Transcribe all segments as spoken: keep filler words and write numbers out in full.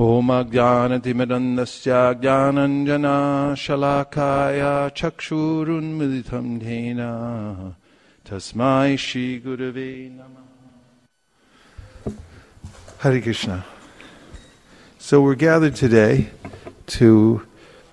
Om Ajnanatimidandasya Jnananjana Shalakaya Chakshurun Militam Dhena Tasmai Shri Gurave Namah. Hare Krishna. So we're gathered today to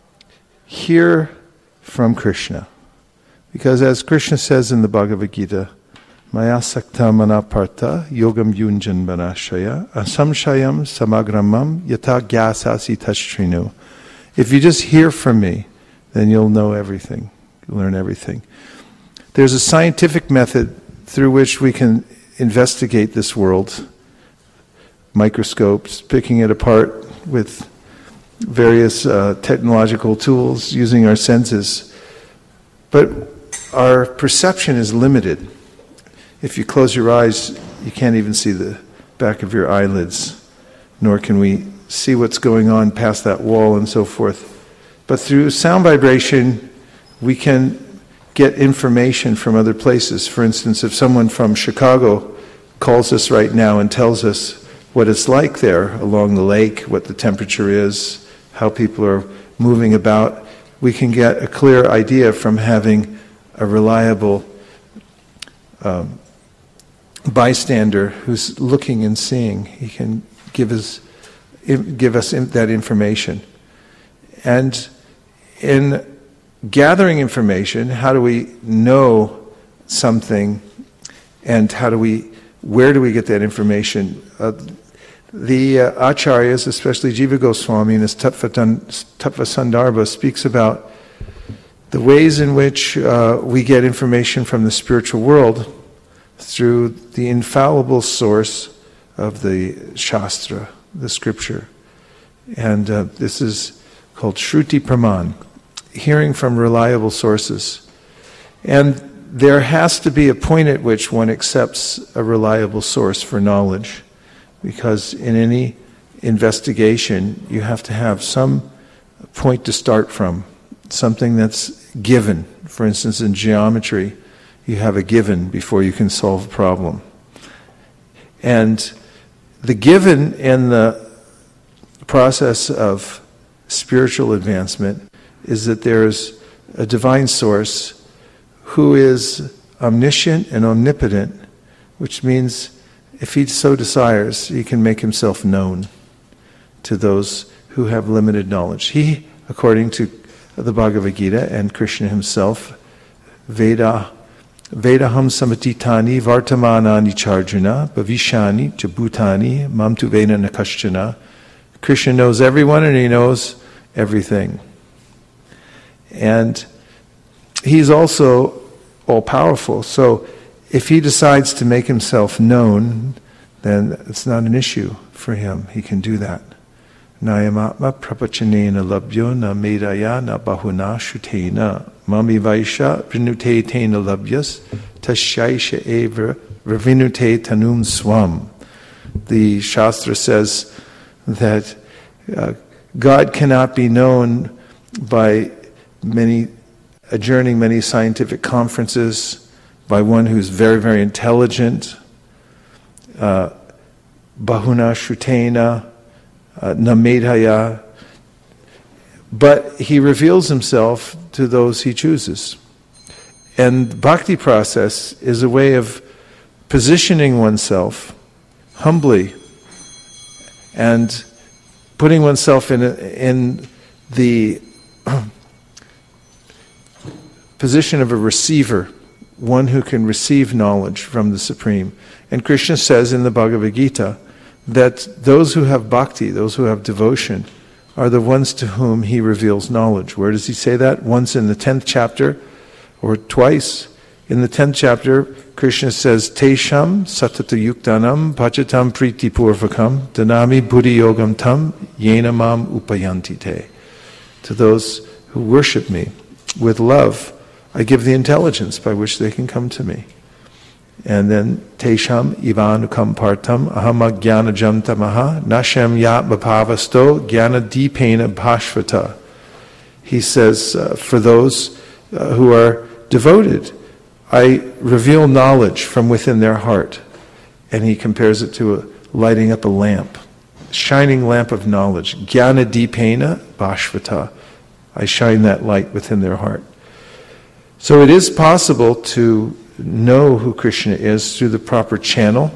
hear from Krishna. Because as Krishna says in the Bhagavad Gita, Maya sakta manaparta yogam yunjan banashaya asamshayam samagramam yata gyasasi tashtrinu. If you just hear from me, then you'll know everything. You'll learn everything. There's a scientific method through which we can investigate this world. Microscopes, picking it apart with various uh, technological tools, using our senses. But our perception is limited. If you close your eyes, you can't even see the back of your eyelids, nor can we see what's going on past that wall and so forth. But through sound vibration, we can get information from other places. For instance, if someone from Chicago calls us right now and tells us what it's like there along the lake, what the temperature is, how people are moving about, we can get a clear idea from having a reliable um, bystander who's looking and seeing. He can give us give us that information. And in gathering information, how do we know something, and how do we where do we get that information? Uh, the uh, Acharyas, especially Jiva Goswami in his Tattva Sandarbha, speaks about the ways in which uh, we get information from the spiritual world through the infallible source of the Shastra, the scripture. And uh, this is called Shruti Praman, hearing from reliable sources. And there has to be a point at which one accepts a reliable source for knowledge, because in any investigation you have to have some point to start from, something that's given. For instance, in geometry, you have a given before you can solve a problem. And the given in the process of spiritual advancement is that there is a divine source who is omniscient and omnipotent, which means if he so desires, he can make himself known to those who have limited knowledge. He, according to the Bhagavad Gita and Krishna himself, Veda Vedaham samatitani vartamanani charjuna bhavishani chabhutani mamtu vena nakashchana. Krishna knows everyone and he knows everything. And he's also all-powerful. So if he decides to make himself known, then it's not an issue for him. He can do that. Nayamatma prapachanena labhyo na medaya na bahuna shutena mami vaisha vinute tena labhyas tashaisha eva ravinute tanum swam. The Shastra says that uh, God cannot be known by many adjourning many scientific conferences, by one who's very, very intelligent, uh, bahuna shutena, Uh, namedhaya, but he reveals himself to those he chooses. And the bhakti process is a way of positioning oneself humbly and putting oneself in a, in the position of a receiver, one who can receive knowledge from the Supreme. And Krishna says in the Bhagavad Gita that those who have bhakti, those who have devotion, are the ones to whom he reveals knowledge. Where does he say that? Once in the tenth chapter, or twice. In the tenth chapter, Krishna says, Tesham satata yuktanam pachatam priti purvakam danami buddhi yogam tam yena mam upayanti te. To those who worship me with love, I give the intelligence by which they can come to me. And then, Tesham ivanukam partam ahama jnana jamtamaha nashem yat bhavasto jnana dipena bhashvata. He says, uh, for those uh, who are devoted, I reveal knowledge from within their heart. And he compares it to a, lighting up a lamp. shining lamp of knowledge. Jnana dipena bhashvata. I shine that light within their heart. So it is possible to know who Krishna is through the proper channel.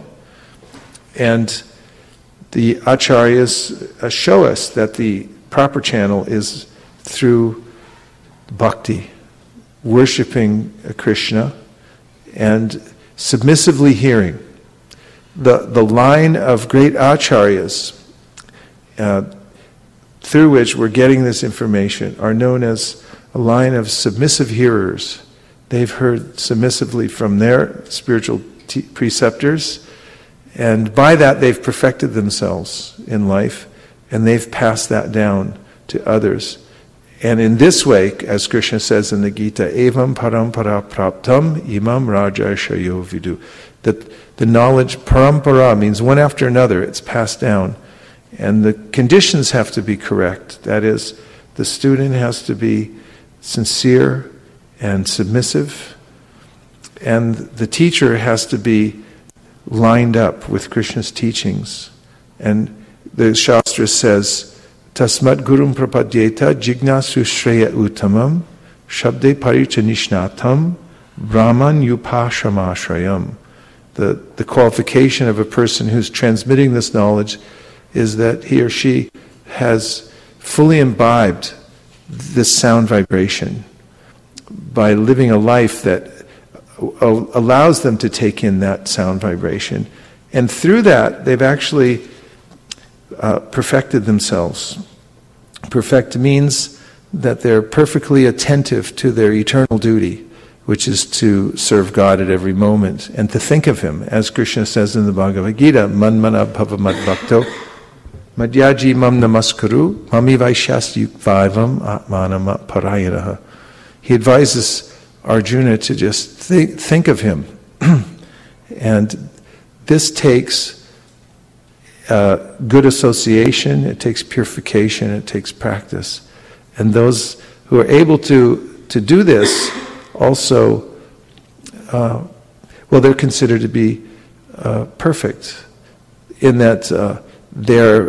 And the acharyas show us that the proper channel is through bhakti, worshiping Krishna and submissively hearing. The, the line of great acharyas uh, through which we're getting this information are known as a line of submissive hearers. They've heard submissively from their spiritual t- preceptors, and by that they've perfected themselves in life, and they've passed that down to others. And in this way, as Krishna says in the Gita, evam parampara praptam imam rajarshayo vidu. That the knowledge, parampara, means one after another, it's passed down. And the conditions have to be correct. That is, the student has to be sincere and submissive, and the teacher has to be lined up with Krishna's teachings. And the Shastra says, Tasmat gurum prapadyeta jignasu shreya uttamam shabde parichanishnatam brahman yupashamashrayam. The, the qualification of a person who's transmitting this knowledge is that he or she has fully imbibed this sound vibration by living a life that allows them to take in that sound vibration. And through that, they've actually uh, perfected themselves. Perfect means that they're perfectly attentive to their eternal duty, which is to serve God at every moment and to think of Him. As Krishna says in the Bhagavad Gita, Man mana bhava mad bhakto madhyaji mam namaskuru mami vaishyas yukvaivam atmanam parayanaha. He advises Arjuna to just think, think of Him. And this takes uh, good association, it takes purification, it takes practice. And those who are able to, to do this also, uh, well, they're considered to be uh, perfect in that uh, they're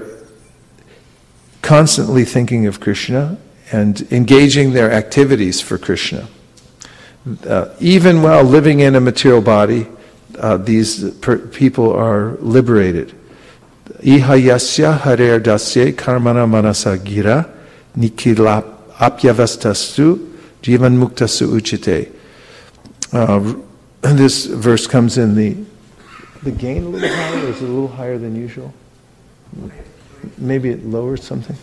constantly thinking of Krishna and engaging their activities for Krishna. Uh, even while living in a material body, uh, these per- people are liberated. Iha yasya harer dasye karmana manasa gira nikila apyavastastu jivan muktasu uchite. Uh, this verse comes in the the gain a little higher, or is it a little higher than usual? Maybe it lowers something.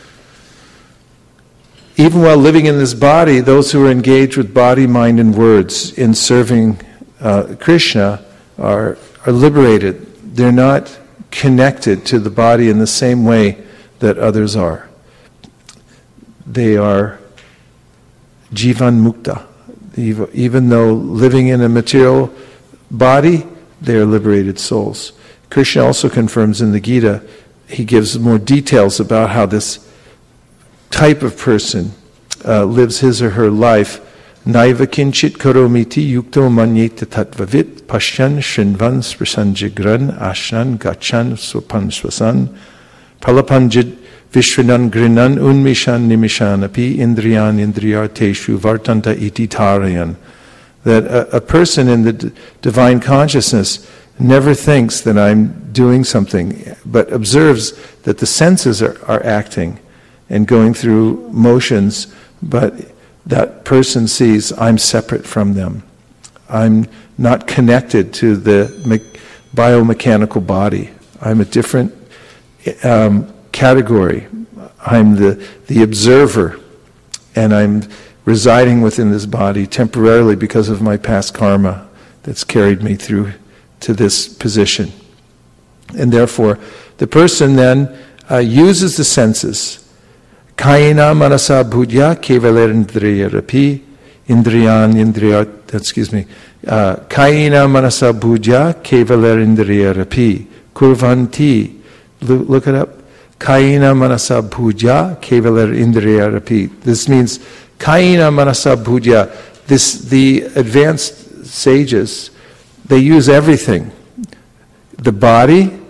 Even while living in this body, those who are engaged with body, mind, and words in serving uh, Krishna are, are liberated. They're not connected to the body in the same way that others are. They are jivan mukta. Even though living in a material body, they are liberated souls. Krishna also confirms in the Gita, he gives more details about how this type of person uh, lives his or her life. Naiva kinchit karomiti yukto manyeta tatvavit pashyan shinvan sprasan jigran ashnan gachan swapan swasan palapanjit vishwanan grinan unmishan nimishan api indriyan indriyarteshu vartanta iti tarayan. That a, a person in the d- divine consciousness never thinks that I'm doing something, but observes that the senses are, are acting and going through motions, but that person sees I'm separate from them. I'm not connected to the me- biomechanical body. I'm a different um, category. I'm the, the observer, and I'm residing within this body temporarily because of my past karma that's carried me through to this position. And therefore, the person then uh, uses the senses. Kayena manasa budhya kevaler indriya rapi indriyan indriya, excuse me, Kayena manasa budhya kevaler indriya rapi kurvanti, look it up, Kayena manasa budhya kevaler indriya rapi. This means Kayena manasa budhya, this, the advanced sages, they use everything. The body,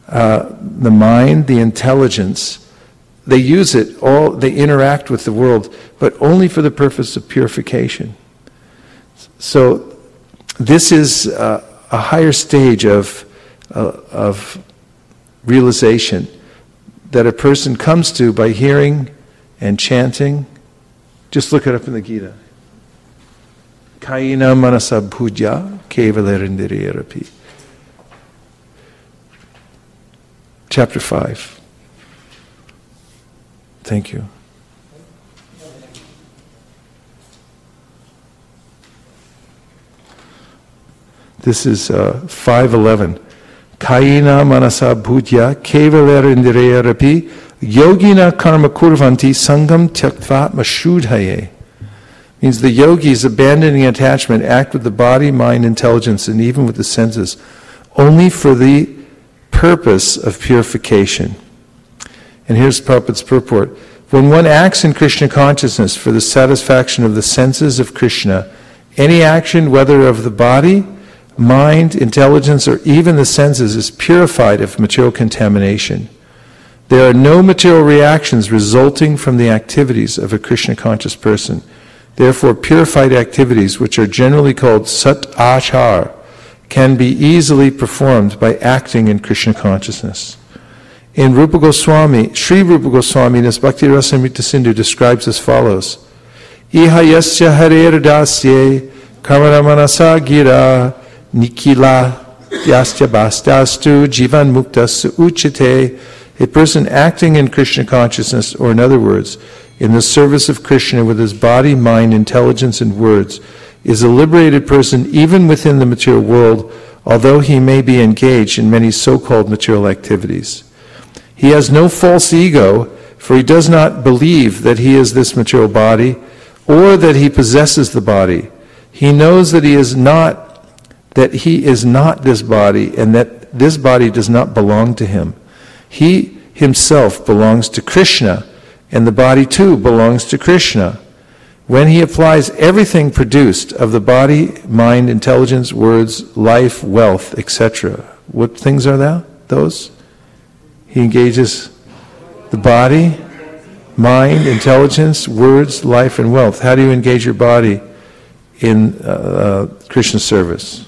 uh, the mind, the intelligence. They use it all, they interact with the world, but only for the purpose of purification. So this is uh, a higher stage of, uh, of realization that a person comes to by hearing and chanting. Just look it up in the Gita. Kayena manasa bhujya kevalerindriyarapi. Chapter five. Thank you. This is uh, five eleven. Kayena manasa bhujya kevalerindriya rapi yogina karma kurvanti sangam tyaktva mashudhaye. Means the yogis, abandoning attachment, act with the body, mind, intelligence, and even with the senses, only for the purpose of purification. And here's Prabhupada's purport. When one acts in Krishna consciousness for the satisfaction of the senses of Krishna, any action, whether of the body, mind, intelligence, or even the senses, is purified of material contamination. There are no material reactions resulting from the activities of a Krishna conscious person. Therefore, purified activities, which are generally called sat achar, can be easily performed by acting in Krishna consciousness. In Rupa Goswami, Sri Rupa Goswami in his Bhakti Rasamrita Sindhu describes as follows: Iha yasya harer dasye kamaramanasa gira nikila yasya bastastu jivan muktas uchite. A person acting in Krishna consciousness, or in other words, in the service of Krishna with his body, mind, intelligence, and words, is a liberated person even within the material world, although he may be engaged in many so-called material activities. He has no false ego, for he does not believe that he is this material body, or that he possesses the body. He knows that he is not, that he is not this body, and that this body does not belong to him. He himself belongs to Krishna, and the body too belongs to Krishna. When he applies everything produced of the body, mind, intelligence, words, life, wealth, et cetera. What things are that? Those? He engages the body, mind, intelligence, words, life, and wealth. How do you engage your body in uh, uh, Krishna service?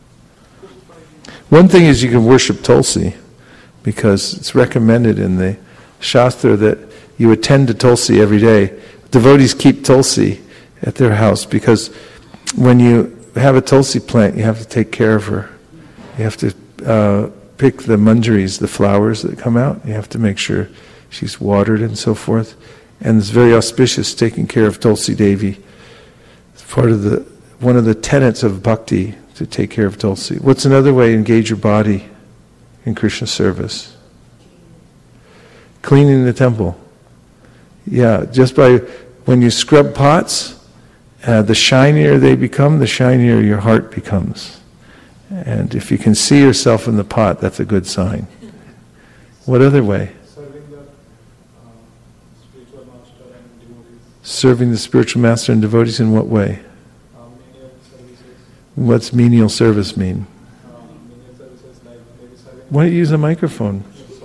One thing is you can worship Tulsi, because it's recommended in the Shastra that you attend to Tulsi every day. Devotees keep Tulsi at their house because when you have a Tulsi plant, you have to take care of her. You have to uh, pick the manjaris, the flowers that come out. You have to make sure she's watered and so forth. And it's very auspicious taking care of Tulsi Devi. It's part of the one of the tenets of bhakti to take care of Tulsi. What's another way to engage your body in Krishna service? Cleaning the temple. Yeah, just by when you scrub pots, uh, the shinier they become, the shinier your heart becomes. And if you can see yourself in the pot, that's a good sign. What other way? Serving the uh, spiritual master and devotees. Serving the spiritual master and devotees in what way? Um, menial services. What's menial service mean? Um, menial services like maybe serving. Why don't you use a microphone?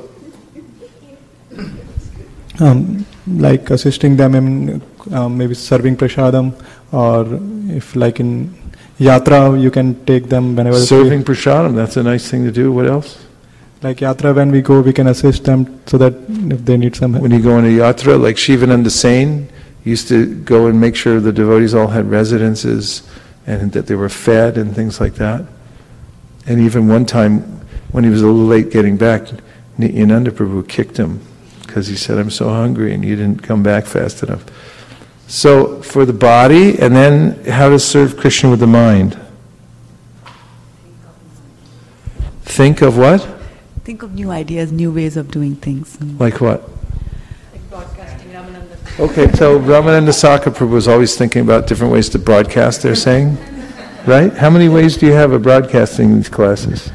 Um, like assisting them in um, maybe serving prasadam, or if like in yatra you can take them whenever. Serving prasadam, that's a nice thing to do. What else? Like yatra, when we go, we can assist them so that if they need some help. When you go on a yatra, like Shivananda Sain used to go and make sure the devotees all had residences and that they were fed and things like that. And even one time, when he was a little late getting back, Nityananda Prabhu kicked him because he said, "I'm so hungry and you didn't come back fast enough." So for the body, and then how to serve Krishna with the mind. Think of what? Think of new ideas, new ways of doing things. Like what? Like broadcasting, Ramananda. Okay, so Ramananda Saka Prabhu was always thinking about different ways to broadcast, they're saying. Right? How many ways do you have of broadcasting these classes?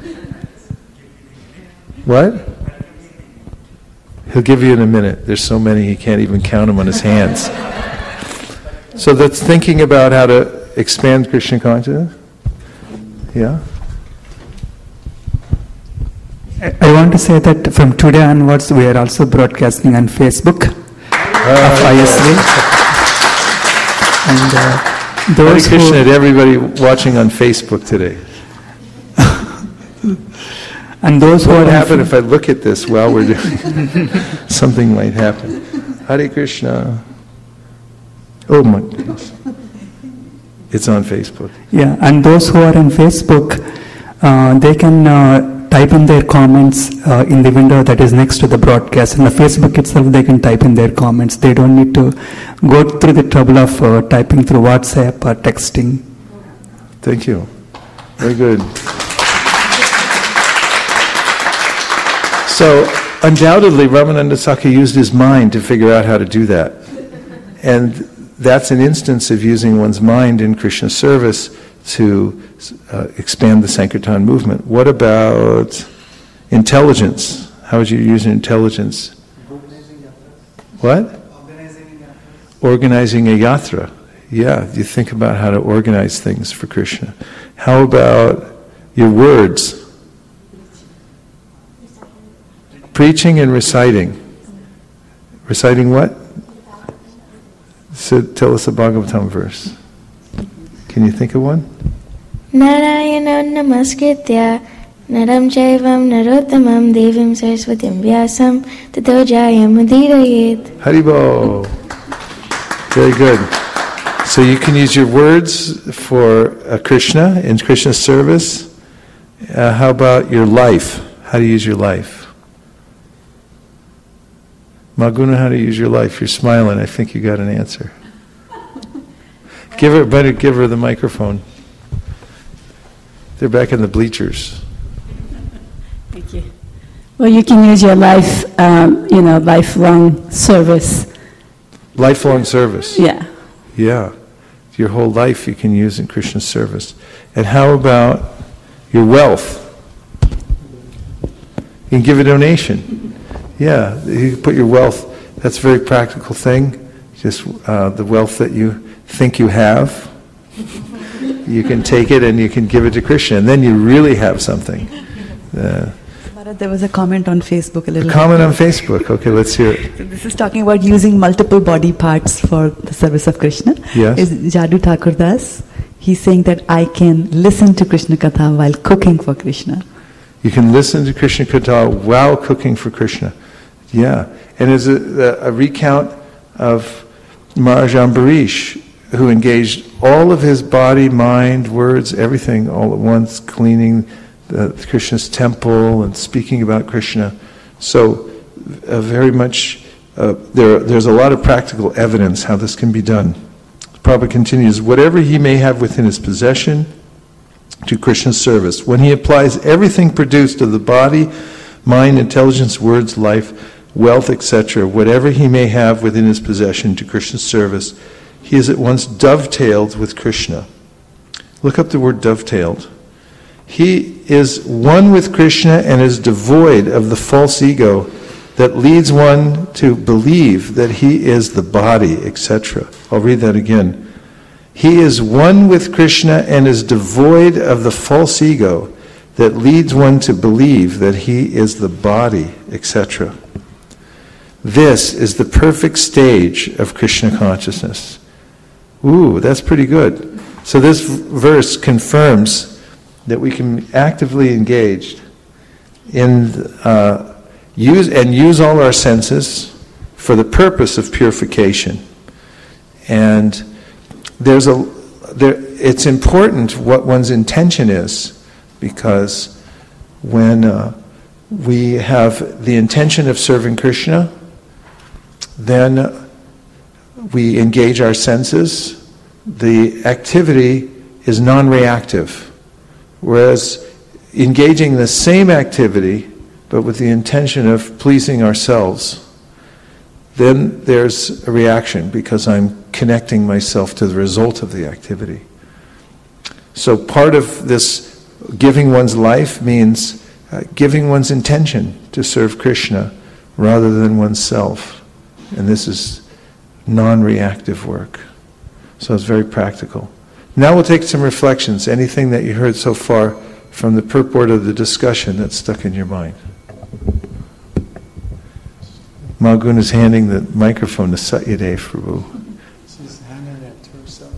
What? He'll give you in a minute. There's so many he can't even count them on his hands. So that's thinking about how to expand Krishna consciousness? Yeah? I I want to say that from today onwards, we are also broadcasting on Facebook of I S V. And uh, Hare those Krishna who, to everybody watching on Facebook today. and those who What are would in- happen if I look at this while we're doing something might happen. Hare Krishna. Oh my goodness. It's on Facebook. Yeah, and those who are on Facebook, uh, they can uh, type in their comments uh, in the window that is next to the broadcast. In the Facebook itself, they can type in their comments. They don't need to go through the trouble of uh, typing through WhatsApp or texting. Thank you. Very good. So, undoubtedly, Ramananda Saka used his mind to figure out how to do that. And that's an instance of using one's mind in Krishna service to uh, expand the Sankirtan movement. What about intelligence? How would you use intelligence? What? Organizing a yatra. Yeah, you think about how to organize things for Krishna. How about your words? Preaching and reciting. Reciting what? So tell us a Bhagavatam verse. Can you think of one? Narayana namaskritya naram chaivam narottamam devim saraswatim vyasam tato jayamudhirayet. Haribo. Very good. So you can use your words for uh, Krishna, in Krishna's service. Uh, how about your life? How to use your life? Maguna, how to use your life? You're smiling. I think you got an answer. Give her, better give her the microphone. They're back in the bleachers. Thank you. Well, you can use your life, um, you know, lifelong service. Lifelong service. Yeah. Yeah. Your whole life you can use in Krishna's service. And how about your wealth? You can give a donation. Yeah, you can put your wealth, that's a very practical thing. Just uh, the wealth that you think you have, you can take it and you can give it to Krishna, and then you really have something. Uh, Bharat, there was a comment on Facebook a little a comment on Facebook. Okay, let's hear it. So this is talking about using multiple body parts for the service of Krishna. Yes. Is Jadu Thakur Das. He's saying that I can listen to Krishna Katha while cooking for Krishna. You can listen to Krishna Katha while cooking for Krishna. Yeah. And there's a, a recount of Maharaj Ambarish, who engaged all of his body, mind, words, everything all at once, cleaning the, Krishna's temple and speaking about Krishna. So uh, very much, uh, there, there's a lot of practical evidence how this can be done. Prabhupada continues, whatever he may have within his possession to Krishna's service, when he applies everything produced of the body, mind, intelligence, words, life, wealth, et cetera, whatever he may have within his possession to Krishna's service, he is at once dovetailed with Krishna. Look up the word dovetailed. He is one with Krishna and is devoid of the false ego that leads one to believe that he is the body, et cetera. I'll read that again. He is one with Krishna and is devoid of the false ego that leads one to believe that he is the body, et cetera. This is the perfect stage of Krishna consciousness. Ooh, that's pretty good. So this verse confirms that we can actively engage in uh, use and use all our senses for the purpose of purification. And there's a there. It's important what one's intention is, because when uh, we have the intention of serving Krishna, then we engage our senses. The activity is non-reactive. Whereas engaging the same activity, but with the intention of pleasing ourselves, then there's a reaction because I'm connecting myself to the result of the activity. So part of this giving one's life means uh, giving one's intention to serve Krishna rather than oneself. And this is non-reactive work. So it's very practical. Now we'll take some reflections. Anything that you heard so far from the purport of the discussion that's stuck in your mind. Malgun is handing the microphone to Satyadev Prabhu. She's handing it to herself.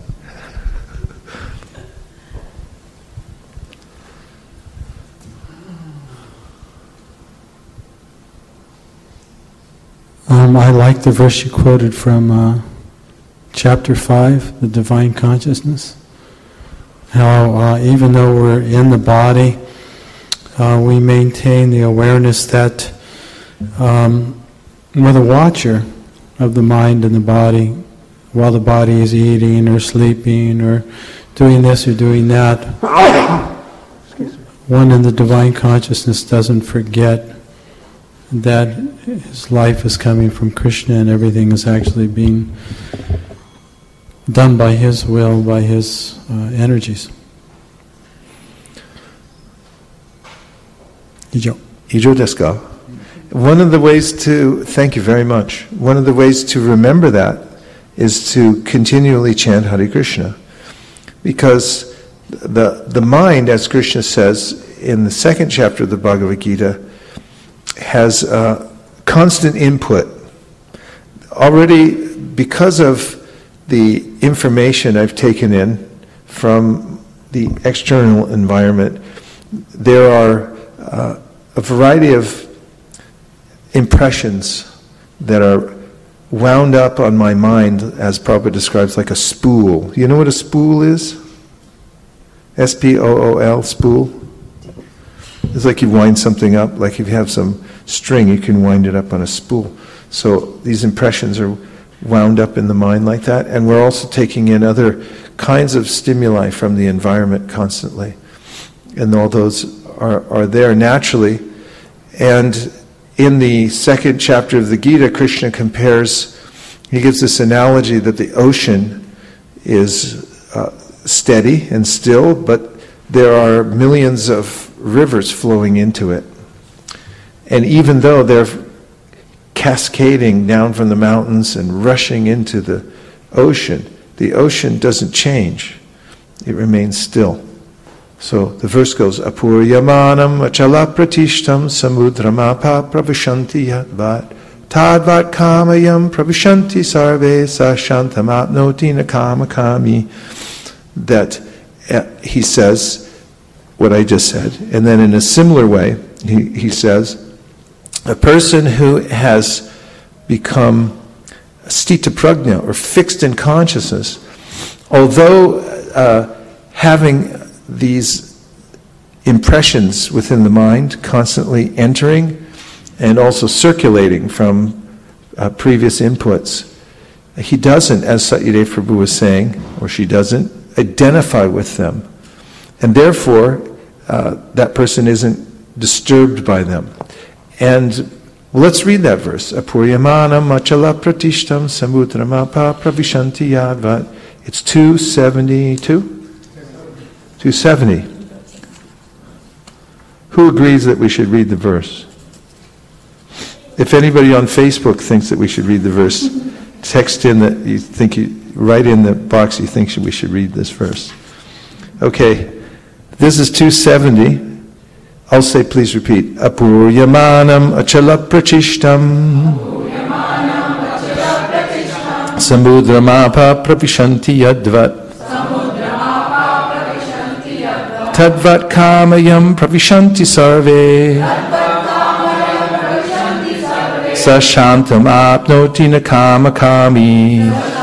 Um, I like the verse you quoted from uh, chapter five, the Divine Consciousness. How uh, even though we're in the body, uh, we maintain the awareness that um, we're the watcher of the mind and the body while the body is eating or sleeping or doing this or doing that. One in the Divine Consciousness doesn't forget that his life is coming from Krishna and everything is actually being done by his will, by his uh, energies. Ijo. Ijo desu ka? One of the ways to, thank you very much, one of the ways to remember that is to continually chant Hare Krishna. Because the, the mind, as Krishna says in the second chapter of the Bhagavad Gita, has uh, constant input. Already, because of the information I've taken in from the external environment, there are uh, a variety of impressions that are wound up on my mind, as Prabhupada describes, like a spool. You know what a spool is? S P O O L, spool. It's like you wind something up, like if you have some string, you can wind it up on a spool. So these impressions are wound up in the mind like that, and we're also taking in other kinds of stimuli from the environment constantly. And all those are, are there naturally. And in the second chapter of the Gita, Krishna compares, he gives this analogy that the ocean is uh, steady and still, but there are millions of rivers flowing into it. And even though they're cascading down from the mountains and rushing into the ocean, the ocean doesn't change. It remains still. So the verse goes, Apuryamanam achala pratishtam samudramapa pravishanti yadvat tadvat kamayam pravishanti sarve sa shantamapnoti nakamakami. That uh, he says what I just said. And then in a similar way, he, he says, a person who has become stita prajna, or fixed in consciousness, although uh, having these impressions within the mind constantly entering and also circulating from uh, previous inputs, he doesn't, as Satyadev Prabhu was saying, or she doesn't, identify with them. And therefore, uh, that person isn't disturbed by them. And well, let's read that verse. Apuryamanam achala pratishtam samudramapa pravishanti yadvat. It's two seventy-two? two seventy. Who agrees that we should read the verse? If anybody on Facebook thinks that we should read the verse, text in that you think you, write in the box you think we should read this verse. Okay, this is two seventy. I'll say, please repeat. Apuryamanam achala prachishtam samudramapa pravishanti yadvat tadvat kamayam pravishanti sarve sa shantam apnoti nakamakami.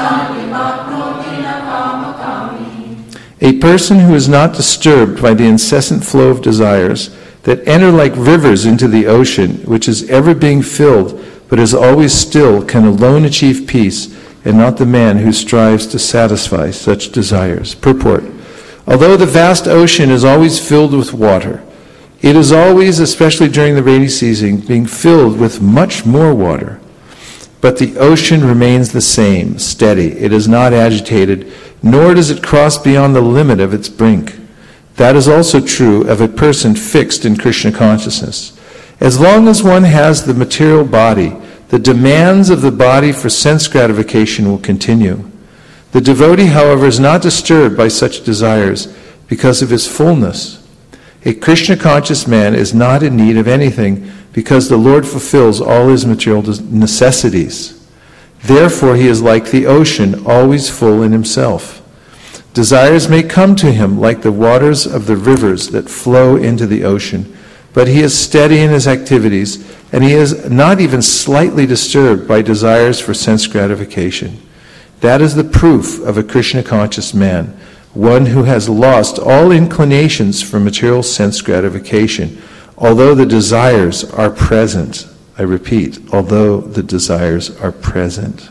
A person who is not disturbed by the incessant flow of desires that enter like rivers into the ocean, which is ever being filled, but is always still, can alone achieve peace, and not the man who strives to satisfy such desires. Purport. Although the vast ocean is always filled with water, it is always, especially during the rainy season, being filled with much more water. But the ocean remains the same, steady. It is not agitated, nor does it cross beyond the limit of its brink. That is also true of a person fixed in Krishna consciousness. As long as one has the material body, the demands of the body for sense gratification will continue. The devotee, however, is not disturbed by such desires because of his fullness. A Krishna-conscious man is not in need of anything because the Lord fulfills all his material necessities. Therefore, he is like the ocean, always full in himself. Desires may come to him like the waters of the rivers that flow into the ocean, but he is steady in his activities, and he is not even slightly disturbed by desires for sense gratification. That is the proof of a Krishna-conscious man, one who has lost all inclinations for material sense gratification, although the desires are present. I repeat, although the desires are present.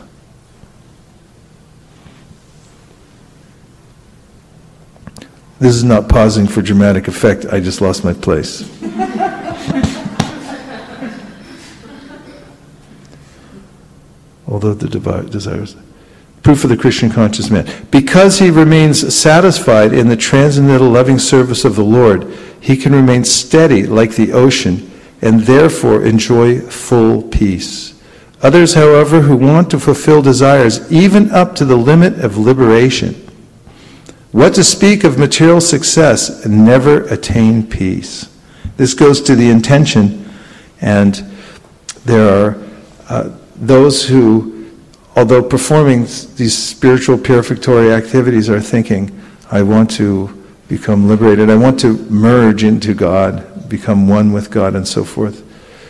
This is not pausing for dramatic effect. I just lost my place. Although the devi- desires. Proof of the Krishna conscious man. Because he remains satisfied in the transcendental loving service of the Lord, he can remain steady like the ocean and therefore enjoy full peace. Others, however, who want to fulfill desires even up to the limit of liberation, what to speak of material success, never attain peace. This goes to the intention, and there are uh, those who, although performing these spiritual purificatory activities, are thinking, I want to become liberated, I want to merge into God, become one with God, and so forth.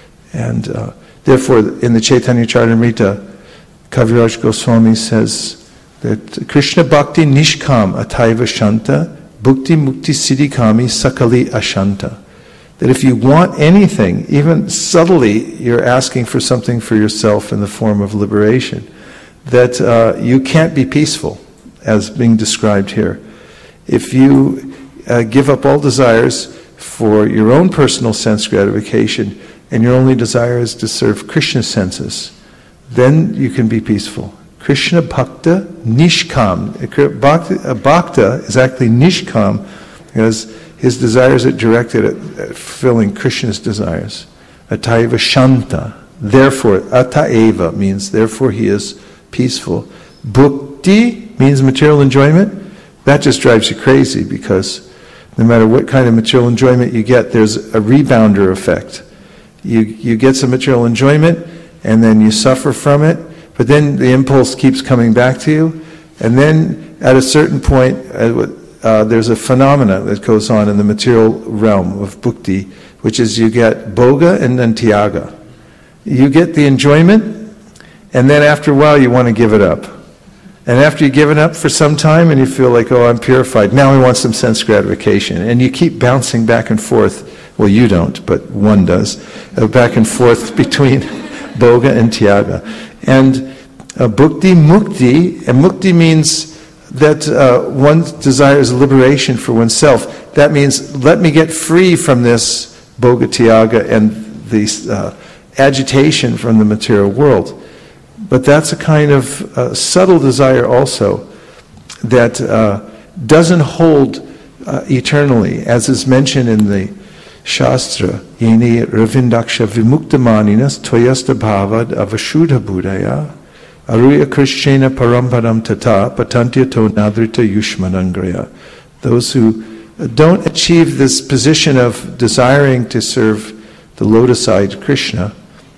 And uh, therefore, in the Chaitanya Charitamrita, Kaviraj Goswami says that Krishna Bhakti Nishkam Ataiva Shanta, Bhukti Mukti Siddhikami Sakali Ashanta. That if you want anything, even subtly, you're asking for something for yourself in the form of liberation, that uh, you can't be peaceful, as being described here. If you uh, give up all desires for your own personal sense gratification, and your only desire is to serve Krishna's senses, then you can be peaceful. Krishna Bhakta Nishkam. Bhakta, bhakta is actually Nishkam, because his desires are directed at, at fulfilling Krishna's desires. Ataiva Shanta. Therefore, Ataeva means therefore he is peaceful. Bhukti means material enjoyment. That just drives you crazy, because no matter what kind of material enjoyment you get, there's a rebounder effect. You you get some material enjoyment, and then you suffer from it, but then the impulse keeps coming back to you, and then at a certain point, uh, uh, there's a phenomena that goes on in the material realm of bhukti, which is you get bhoga and then tyaga. You get the enjoyment, and then after a while you want to give it up. And after you give it up for some time and you feel like, oh, I'm purified, now I want some sense gratification. And you keep bouncing back and forth. Well, you don't, but one does. Uh, back and forth between bhoga and tyaga. And uh, bhukti, mukti, and mukti means that uh, one desires liberation for oneself. That means, let me get free from this bhoga, tyaga, and the uh, agitation from the material world. But that's a kind of uh, subtle desire also that uh, doesn't hold uh, eternally, as is mentioned in the Shastra. Yeni ravindaksha vimuktamaninas toyasta bhavad avashudha buddhaya aruya krishnena paramparam tata patantya to nadrita yushmanangraya. Those who don't achieve this position of desiring to serve the lotus-eyed Krishna,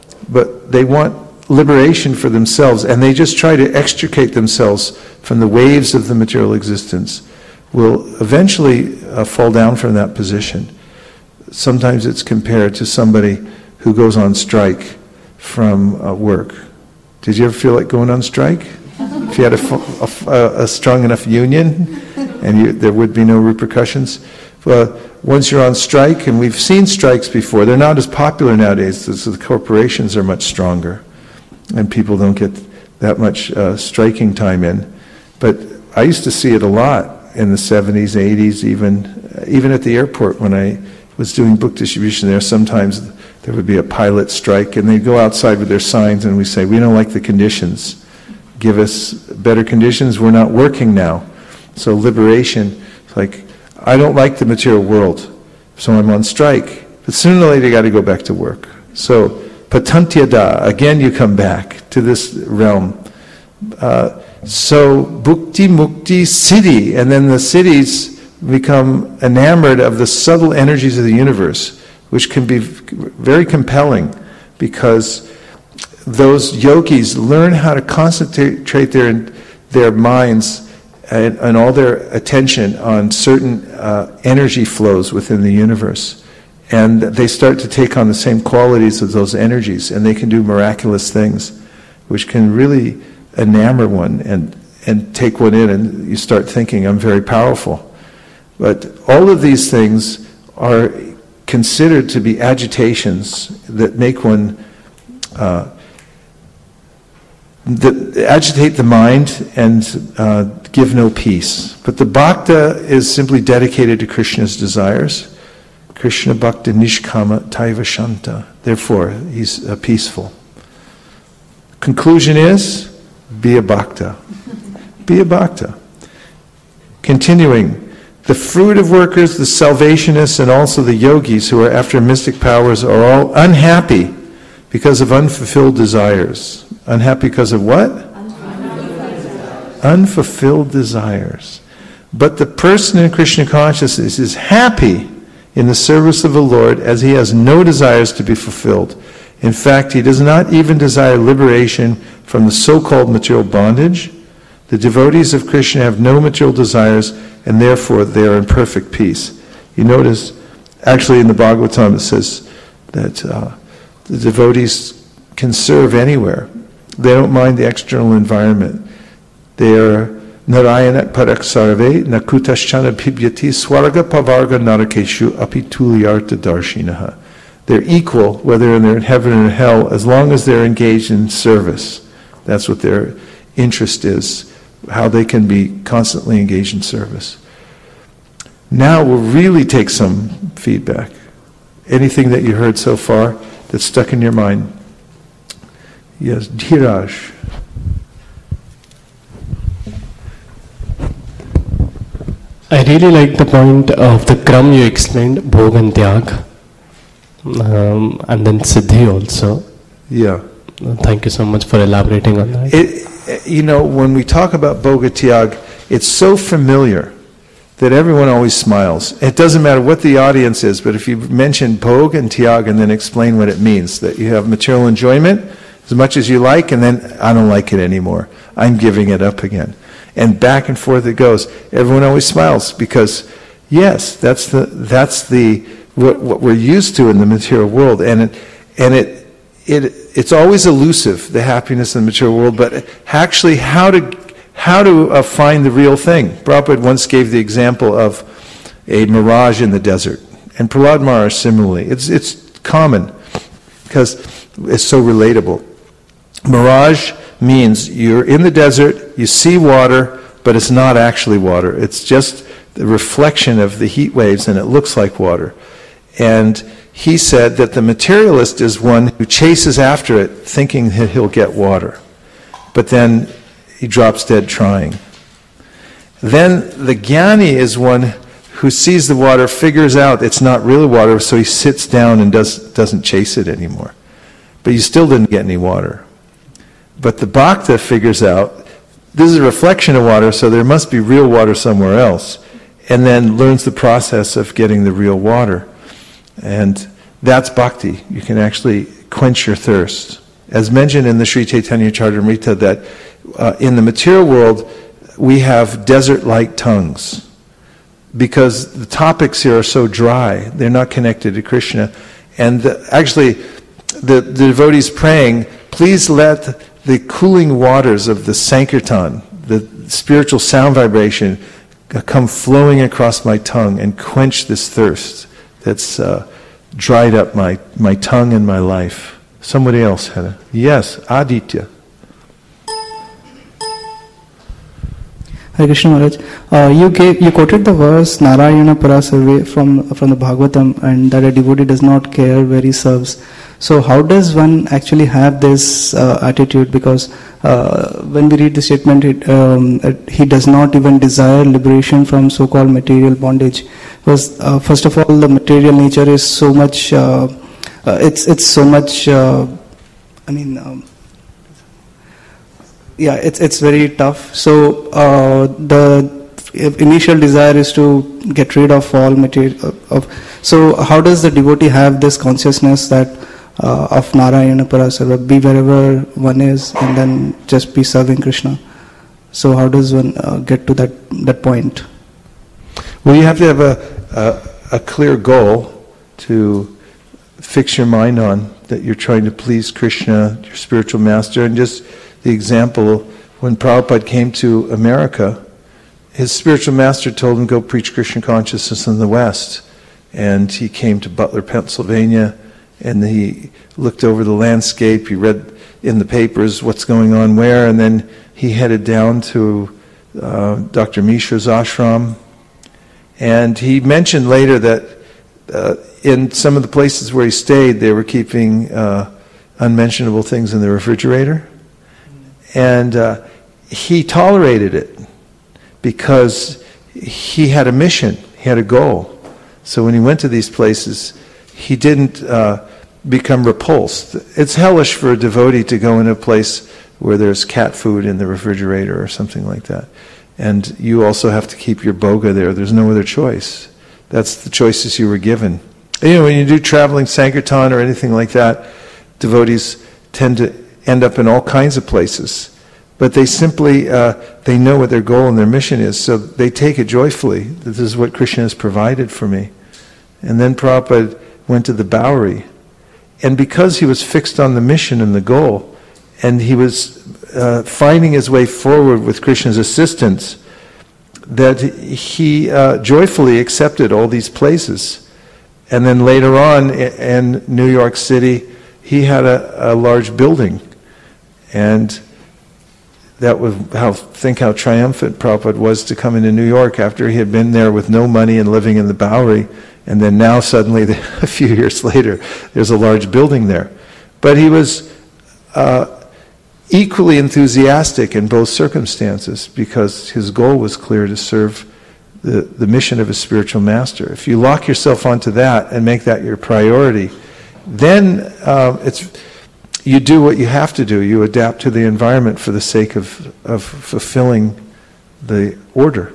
but they want liberation for themselves, and they just try to extricate themselves from the waves of the material existence, will eventually uh, fall down from that position. Sometimes it's compared to somebody who goes on strike from uh, work. Did you ever feel like going on strike? If you had a, a, a strong enough union and you, there would be no repercussions? Well, once you're on strike, and we've seen strikes before, they're not as popular nowadays, so the corporations are much stronger, and people don't get that much uh, striking time in. But I used to see it a lot in the seventies, eighties, even even at the airport when I was doing book distribution there. Sometimes there would be a pilot strike, and they'd go outside with their signs, and we say, we don't like the conditions. Give us better conditions. We're not working now. So liberation, like, I don't like the material world, so I'm on strike. But sooner or later, you got to go back to work. So patantyada, again you come back to this realm. Uh, so bhukti, mukti, siddhi, and then the siddhis become enamored of the subtle energies of the universe, which can be very compelling because those yogis learn how to concentrate their, their minds and, and all their attention on certain uh, energy flows within the universe. And they start to take on the same qualities of those energies, and they can do miraculous things, which can really enamor one and, and take one in, and you start thinking, I'm very powerful. But all of these things are considered to be agitations that make one, uh, that agitate the mind and uh, give no peace. But the bhakta is simply dedicated to Krishna's desires. Krishna bhakta nishkama taiva shanta. Therefore, he's uh, peaceful. Conclusion is, be a bhakta. Be a bhakta. Continuing, the fruit of workers, the salvationists, and also the yogis who are after mystic powers are all unhappy because of unfulfilled desires. Unhappy because of what? Unfulfilled desires. Unfulfilled desires. But the person in Krishna consciousness is happy in the service of the Lord, as he has no desires to be fulfilled. In fact, he does not even desire liberation from the so-called material bondage. The devotees of Krishna have no material desires, and therefore they are in perfect peace. You notice, actually in the Bhagavatam it says that uh, the devotees can serve anywhere. They don't mind the external environment. They are Narayanat parak sarve nakutaschana bhibyati swarga pavarga narakeshu apituliarta darshinaha. They're equal whether they're in heaven or in hell as long as they're engaged in service. That's what their interest is, how they can be constantly engaged in service. Now we'll really take some feedback. Anything that you heard so far that's stuck in your mind? Yes, Dhiraj. I really like the point of the Kram you explained, Bhog and Tyag, um, and then Siddhi also. Yeah. Thank you so much for elaborating on that. It, you know, when we talk about Bhoga Tyag, it's so familiar that everyone always smiles. It doesn't matter what the audience is, but if you mention Bhog and Tyag and then explain what it means, that you have material enjoyment as much as you like, and then I don't like it anymore. I'm giving it up again. And back and forth it goes. Everyone always smiles because, yes, that's the that's the what, what we're used to in the material world, and it and it it it's always elusive, the happiness in the material world. But actually, how to how to uh, find the real thing? Prabhupada once gave the example of a mirage in the desert, and Prahlad Maharaj similarly. It's it's common because it's so relatable. Mirage means you're in the desert, you see water, but it's not actually water. It's just the reflection of the heat waves, and it looks like water. And he said that the materialist is one who chases after it, thinking that he'll get water. But then he drops dead trying. Then the jnani is one who sees the water, figures out it's not really water, so he sits down and does, doesn't chase it anymore. But you still didn't get any water. But the bhakta figures out, this is a reflection of water, so there must be real water somewhere else. And then learns the process of getting the real water. And that's bhakti. You can actually quench your thirst. As mentioned in the Sri Chaitanya Charitamrita, that uh, in the material world, we have desert-like tongues. Because the topics here are so dry, they're not connected to Krishna. And the, actually, the, the devotees praying, please let the cooling waters of the Sankirtan, the spiritual sound vibration, come flowing across my tongue and quench this thirst that's uh, dried up my, my tongue and my life. Somebody else had a... Yes, Aditya. Hare Krishna Maharaj. Uh, you gave, you quoted the verse Narayana Parasarve from from the Bhagavatam, and that a devotee does not care where he serves. So how does one actually have this uh, attitude? Because uh, when we read the statement, it, um, it, he does not even desire liberation from so-called material bondage. Because uh, first of all, the material nature is so much. Uh, uh, it's it's so much. Uh, I mean. Um, Yeah, it's it's very tough. So uh, the if initial desire is to get rid of all material. Of, of, so how does the devotee have this consciousness that uh, of Narayana Parasarva, be wherever one is, and then just be serving Krishna? So how does one uh, get to that that point? Well, you have to have a, a, a clear goal to fix your mind on, that you're trying to please Krishna, your spiritual master. And just the example, when Prabhupada came to America, his spiritual master told him, go preach Krishna consciousness in the West. And he came to Butler, Pennsylvania, and he looked over the landscape, he read in the papers what's going on where, and then he headed down to uh, Doctor Mishra's ashram. And he mentioned later that uh, in some of the places where he stayed, they were keeping uh, unmentionable things in the refrigerator. And uh, he tolerated it because he had a mission, he had a goal. So when he went to these places, he didn't uh, become repulsed. It's hellish for a devotee to go in a place where there's cat food in the refrigerator or something like that. And you also have to keep your boga there. There's no other choice. That's the choices you were given. You know, when you do traveling Sankirtan or anything like that, devotees tend to end up in all kinds of places. But they simply, uh, they know what their goal and their mission is, so they take it joyfully. This is what Krishna has provided for me. And then Prabhupada went to the Bowery. And because he was fixed on the mission and the goal, and he was uh, finding his way forward with Krishna's assistance, that he uh, joyfully accepted all these places. And then later on in New York City, he had a, a large building. And that was how, think how triumphant Prabhupada was to come into New York after he had been there with no money and living in the Bowery. And then now suddenly, a few years later, there's a large building there. But he was uh, equally enthusiastic in both circumstances because his goal was clear, to serve the, the mission of his spiritual master. If you lock yourself onto that and make that your priority, then uh, it's you do what you have to do. You adapt to the environment for the sake of, of fulfilling the order.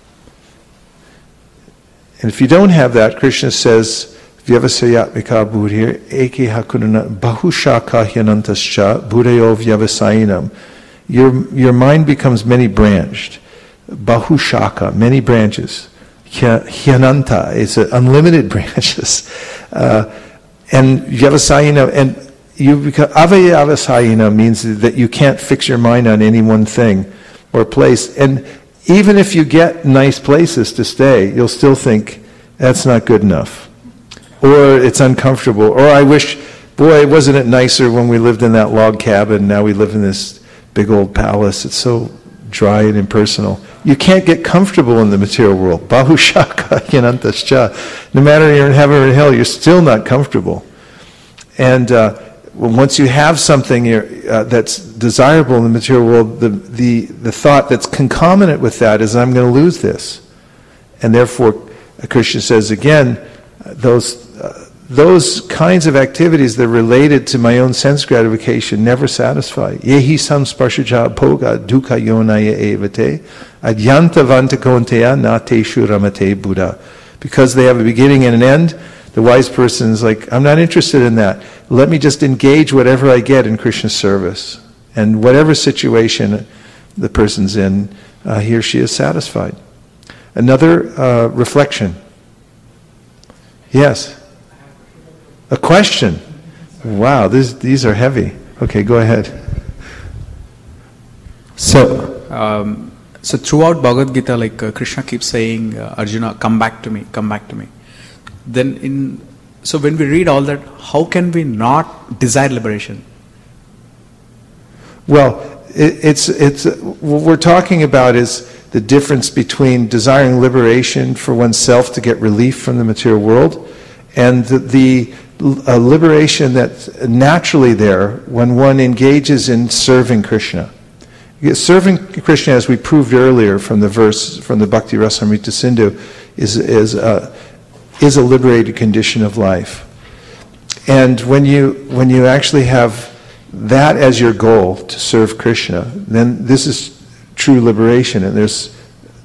And if you don't have that, Krishna says, Vyavasayatmika buddhir eke hakunana bahushaka hyanantascha buddhayo vyavasayinam. Your, your mind becomes many branched. Bahushaka, many branches. Hyananta is unlimited branches. Uh, and vyavasayinam, and you become, avayavasayina means that you can't fix your mind on any one thing or place. And even if you get nice places to stay, you'll still think, that's not good enough. Or it's uncomfortable. Or I wish, boy, wasn't it nicer when we lived in that log cabin, now we live in this big old palace. It's so dry and impersonal. You can't get comfortable in the material world. Bahushaka yanantascha. No matter you're in heaven or in hell, you're still not comfortable. And uh, once you have something uh, that's desirable in the material world, the, the, the thought that's concomitant with that is, I'm going to lose this. And therefore, Krishna says again, those uh, those kinds of activities that are related to my own sense gratification never satisfy. Yehi samsparshaja bhoga dukkha yonaya evate adyanta vantakonteya na teshu ramate buddha. Because they have a beginning and an end, the wise person is like, I'm not interested in that. Let me just engage whatever I get in Krishna's service. And whatever situation the person's in, uh, he or she is satisfied. Another uh, reflection. Yes? A question. Wow, this, these are heavy. Okay, go ahead. So, um, so throughout Bhagavad Gita, like uh, Krishna keeps saying, uh, Arjuna, come back to me, come back to me. Then in, so when we read all that, how can we not desire liberation? Well, it, it's, it's, what we're talking about is the difference between desiring liberation for oneself to get relief from the material world and the, the uh, liberation that's naturally there when one engages in serving Krishna. Serving Krishna, as we proved earlier from the verse from the Bhakti Rasamrita Sindhu, is, is, uh, is a liberated condition of life. And when you, when you actually have that as your goal, to serve Krishna, then this is true liberation, and there's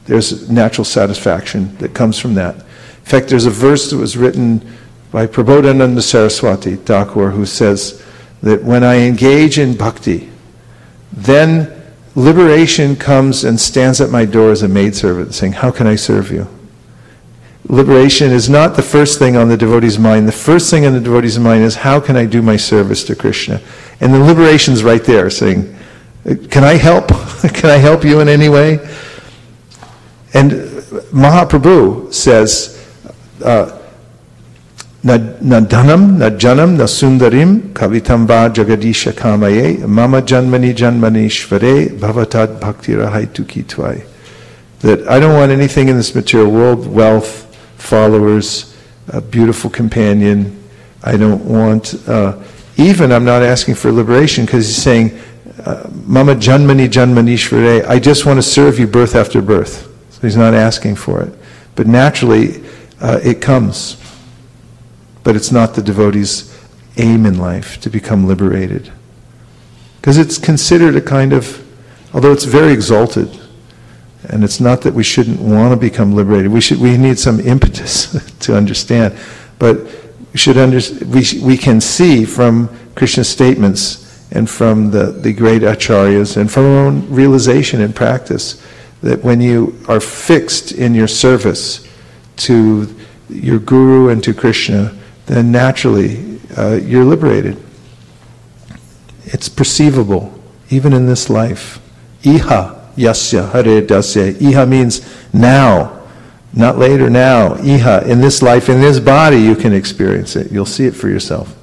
There's natural satisfaction that comes from that. In fact, there's a verse that was written by Prabodhananda Saraswati Thakur who says that when I engage in bhakti, then liberation comes and stands at my door as a maidservant saying, how can I serve you? Liberation is not the first thing on the devotee's mind. The first thing on the devotee's mind is, how can I do my service to Krishna? And the liberation's right there saying, can I help? Can I help you in any way? And Mahaprabhu says, uh, Na dhanam, na janam, na sundarim, kavitam va jagadisha kamaye, mama janmani janmanishvare, bhavatad bhakti rahaitu kitvai. That I don't want anything in this material world, wealth, followers, a beautiful companion. I don't want, uh, even I'm not asking for liberation, because he's saying, uh, mama janmani janmanishvare, I just want to serve you birth after birth. So he's not asking for it. But naturally, uh, it comes. But it's not the devotee's aim in life to become liberated. Because it's considered a kind of, although it's very exalted, and it's not that we shouldn't want to become liberated. We should. We need some impetus to understand. But we should under, we, we can see from Krishna's statements and from the, the great acharyas and from our own realization and practice that when you are fixed in your service to your guru and to Krishna, then naturally uh, you're liberated. It's perceivable, even in this life. Iha yasya hare dasya. Iha means now, not later, now. Iha, in this life, in this body, you can experience it. You'll see it for yourself.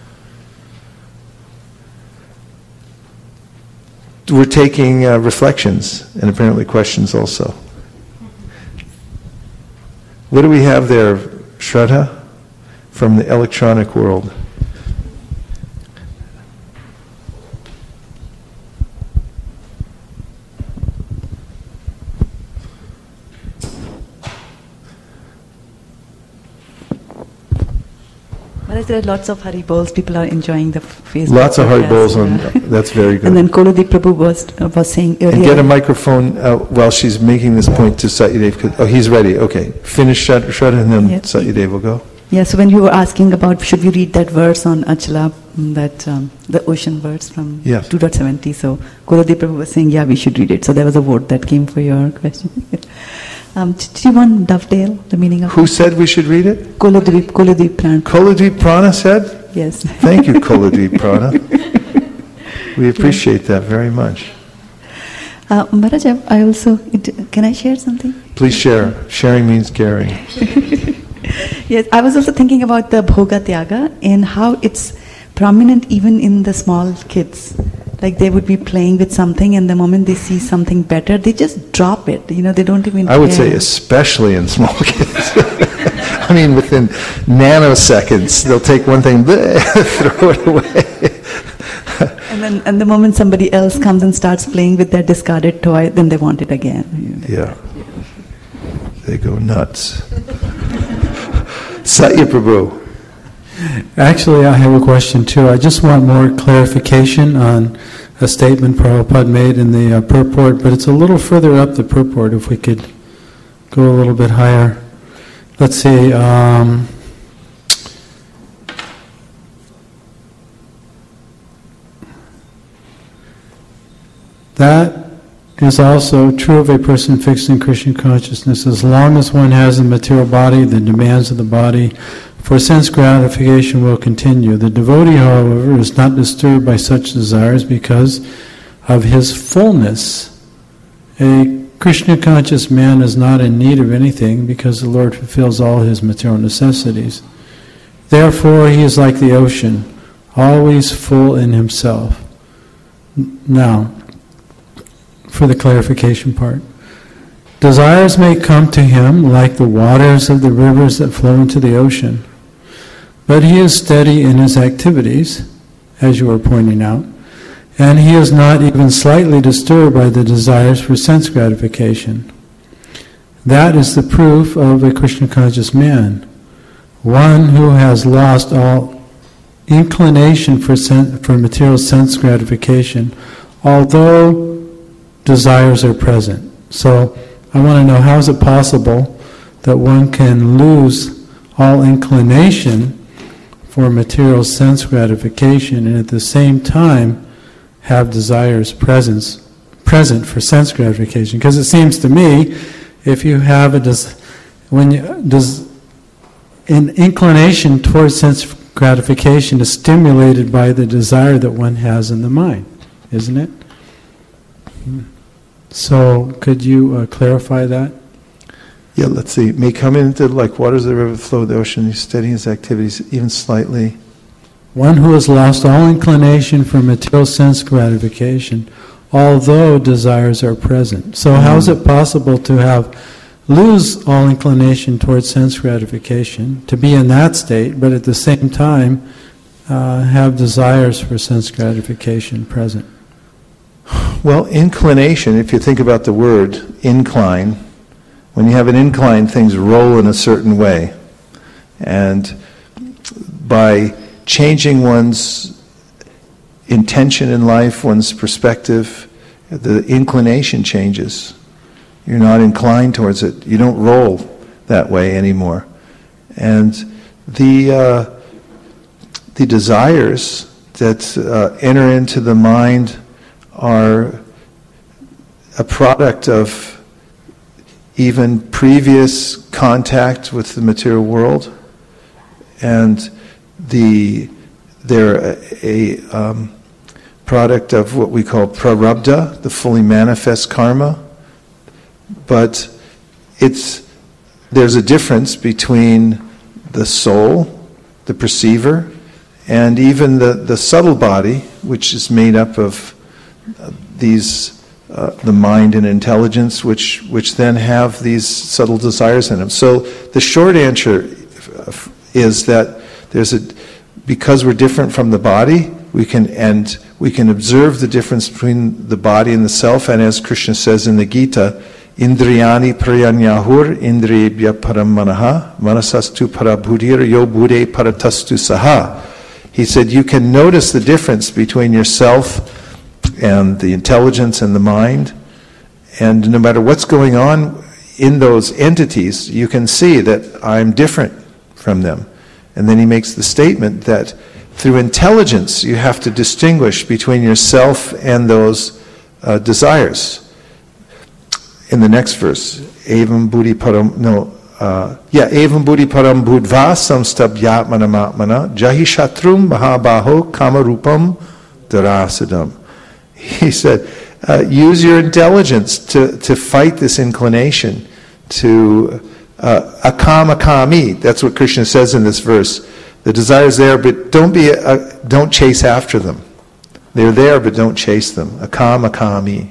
We're taking uh, reflections and apparently questions also. What do we have there, Shraddha? From the electronic world. Maharaj, there are lots of Hari Bols. People are enjoying the Facebook. Lots of Hari podcast, Bols, on, yeah. That's very good. And then Koladeep Prabhu was, uh, was saying earlier. And get a microphone uh, while she's making this point to Satyadev. Oh, he's ready. Okay. Finish Shraddha and then yeah. Satyadev will go. Yeah, so when you were asking about should we read that verse on Achala, that um, the ocean verse from yes. two point seventy, so Koladeep Prabhu was saying, yeah, we should read it. So there was a vote that came for your question. um, did you want dovetail, the meaning of Who it? said we should read it? Koladeep, Koladeep Prana. Koladeep Prana said? Yes. Thank you, Koladeep Prana. We appreciate that very much. Uh, Maharaj, I also, it, can I share something? Please share. Sharing means caring. Yes, I was also thinking about the Bhoga Tyaga and how it's prominent even in the small kids. Like they would be playing with something and the moment they see something better, they just drop it. You know, they don't even I would care. say especially in small kids. I mean, within nanoseconds, they'll take one thing, throw it away. And then and the moment somebody else comes and starts playing with their discarded toy, then they want it again. Yeah. They go nuts. Satya Prabhu. Actually, I have a question too. I just want more clarification on a statement Prabhupada made in the uh, purport, but it's a little further up the purport if we could go a little bit higher. Let's see. Um, that is also true of a person fixed in Krishna consciousness. As long as one has a material body, the demands of the body for sense gratification will continue. The devotee, however, is not disturbed by such desires because of his fullness. A Krishna conscious man is not in need of anything because the Lord fulfills all his material necessities. Therefore, he is like the ocean, always full in himself. Now, for the clarification part. Desires may come to him like the waters of the rivers that flow into the ocean, but he is steady in his activities, as you were pointing out, and he is not even slightly disturbed by the desires for sense gratification. That is the proof of a Krishna conscious man, one who has lost all inclination for, sen- for material sense gratification, although desires are present. So I want to know, how is it possible that one can lose all inclination for material sense gratification and at the same time have desires presence, present for sense gratification? Because it seems to me, if you have a des- when you, does an inclination towards sense gratification is stimulated by the desire that one has in the mind, isn't it? So, could you uh, clarify that? Yeah, let's see. May come into like waters of the river flow the ocean, he's steadying his activities even slightly. One who has lost all inclination for material sense gratification, although desires are present. So, mm. how is it possible to have lose all inclination towards sense gratification, to be in that state, but at the same time uh, have desires for sense gratification present? Well, inclination, if you think about the word incline, when you have an incline, things roll in a certain way. And by changing one's intention in life, one's perspective, the inclination changes. You're not inclined towards it. You don't roll that way anymore. And the uh, the desires that uh, enter into the mind are a product of even previous contact with the material world, and the they're a, a um, product of what we call prarabdha, the fully manifest karma. But it's there's a difference between the soul, the perceiver, and even the, the subtle body, which is made up of uh, these uh, the mind and intelligence, which which then have these subtle desires in them. So the short answer is that there's a because we're different from the body, we can and we can observe the difference between the body and the self. And as Krishna says in the Gita, Indriyani prayanyahur indriyebhya param manaha manasastu parabhudir yo bude paratastu saha. He said you can notice the difference between yourself and the intelligence and the mind, and no matter what's going on in those entities, you can see that I'm different from them. And then he makes the statement that through intelligence you have to distinguish between yourself and those uh, desires. In the next verse, evam buddhi param, no, uh, yeah, evam buddhi param budva samstabhyatmana matmana jahi shatrum mahabaho kamarupam darasadam. He said, uh, use your intelligence to, to fight this inclination to uh, akam akami. That's what Krishna says in this verse. The desire's there, but don't be, a, don't chase after them. They're there, but don't chase them. Akam akami.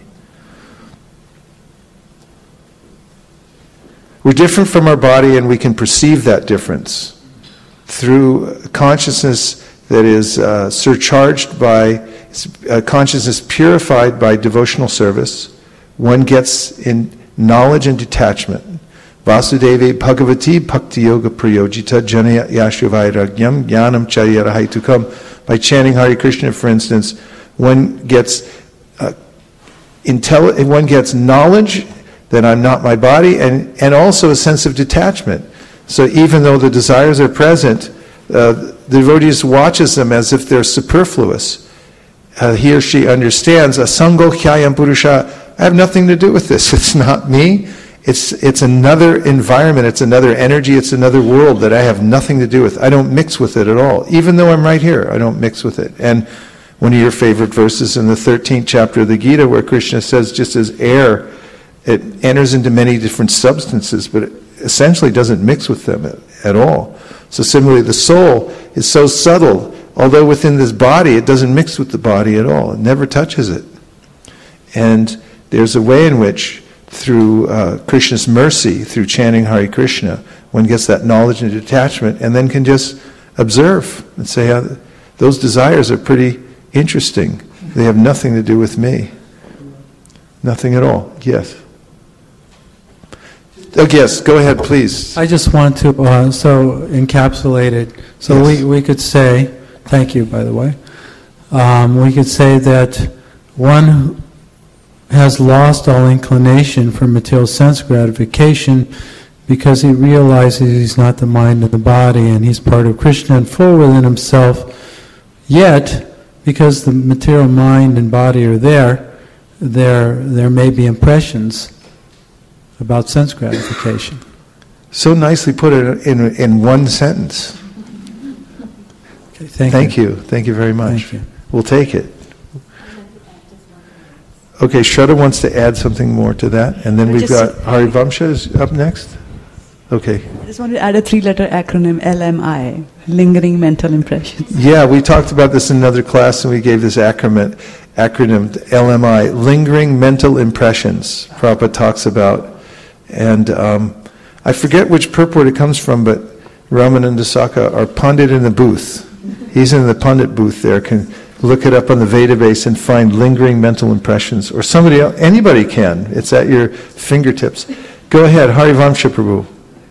We're different from our body, and we can perceive that difference through consciousness that is uh, surcharged by, uh, consciousness purified by devotional service. One gets in knowledge and detachment. Vasudeve Bhagavati Bhakti Yoga Prayojita Jana Yashu Vairagyam Jnanam Charya Rahaitukam. By chanting Hare Krishna, for instance, one gets uh, intelli- one gets knowledge that I'm not my body, and, and also a sense of detachment. So even though the desires are present, uh, the devotee just watches them as if they're superfluous. Uh, he or she understands, asango khyayam purusha, I have nothing to do with this. It's not me. It's it's another environment, it's another energy, it's another world that I have nothing to do with. I don't mix with it at all. Even though I'm right here, I don't mix with it. And one of your favorite verses in the thirteenth chapter of the Gita, where Krishna says, just as air, it enters into many different substances, but it essentially doesn't mix with them at, at all. So similarly, the soul is so subtle, although within this body, it doesn't mix with the body at all. It never touches it. And there's a way in which, through uh, Krishna's mercy, through chanting Hare Krishna, one gets that knowledge and detachment, and then can just observe and say, oh, those desires are pretty interesting. They have nothing to do with me. Nothing at all. Yes. Oh, yes, go ahead, please. I just want to, uh, so encapsulate it. So yes. we, we could say, thank you, by the way. Um, we could say that one has lost all inclination for material sense gratification because he realizes he's not the mind and the body and he's part of Krishna and full within himself. Yet, because the material mind and body are there, there, there may be impressions about sense gratification. So nicely put it in, in one sentence. Okay, thank, thank you. you. Thank you very much. Thank you. We'll take it. Okay, Shraddha wants to add something more to that, and then we've got Harivamsha is up next. Okay. I just want to add a three-letter acronym, L M I, Lingering Mental Impressions. Yeah, we talked about this in another class, and we gave this acronym, acronym L M I, Lingering Mental Impressions, Prabhupada talks about. And um, I forget which purport it comes from, but Ramananda Saka, our Pandit in the booth, he's in the Pandit booth there, can look it up on the Vedabase and find lingering mental impressions. Or somebody else, anybody can. It's at your fingertips. Go ahead, Harivamsha Prabhu.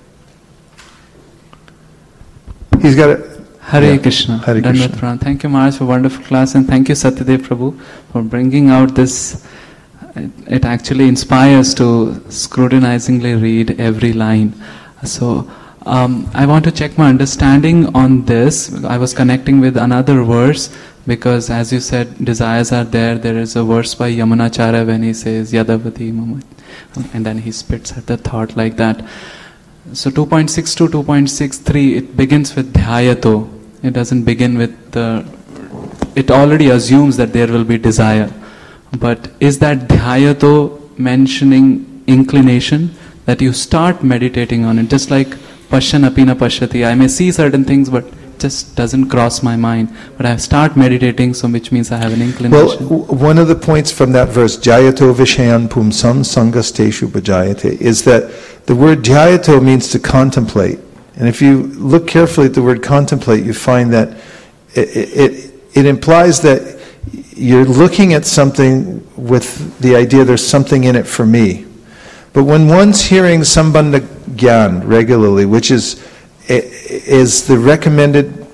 He's got it. Hare yeah. Krishna. Hare Krishna. Krishna. Thank you, Maharaj, for a wonderful class, and thank you, Satyadev Prabhu, for bringing out this. It, it actually inspires to scrutinizingly read every line. So, um, I want to check my understanding on this. I was connecting with another verse, because as you said, desires are there. There is a verse by Yamunacharya when he says, Yadavati Mama, and then he spits at the thought like that. So two point six two, two point six three, it begins with dhyato. It doesn't begin with the... It already assumes that there will be desire. But is that dhyato mentioning inclination? That you start meditating on it, just like Pashyan apina pashyati. I may see certain things, but it just doesn't cross my mind. But I start meditating, so which means I have an inclination. Well, w- one of the points from that verse, Jayato Vishayan Pumsam Sangasteshu Bhajayate, is that the word Jayato means to contemplate. And if you look carefully at the word contemplate, you find that it, it, it implies that you're looking at something with the idea there's something in it for me. But when one's hearing Sambandha Gyan regularly, which is is the recommended,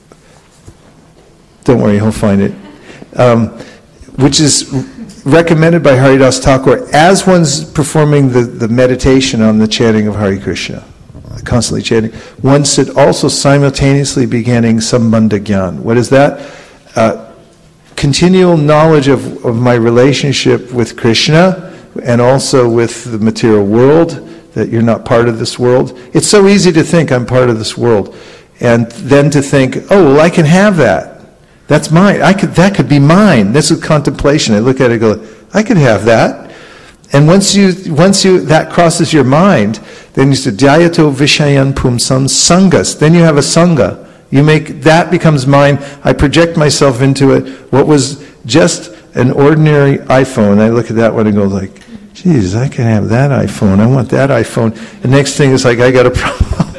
don't worry, he'll find it, um, which is recommended by Haridas Thakur as one's performing the, the meditation on the chanting of Hare Krishna, constantly chanting, one should also simultaneously beginning Sambandha Gyan. What is that? Uh, continual knowledge of, of my relationship with Krishna, and also with the material world, that you're not part of this world. It's so easy to think I'm part of this world. And then to think, oh, well, I can have that. That's mine. I could, that could be mine. This is contemplation. I look at it and go, I could have that. And once you, once you, that crosses your mind, then you say, Dhyato Vishayan Pumsam Sangas. Then you have a Sangha. You make, that becomes mine. I project myself into it. What was just an ordinary iPhone, I look at that one and go like, geez, I can have that iPhone. I want that iPhone. The next thing is like, I got a problem.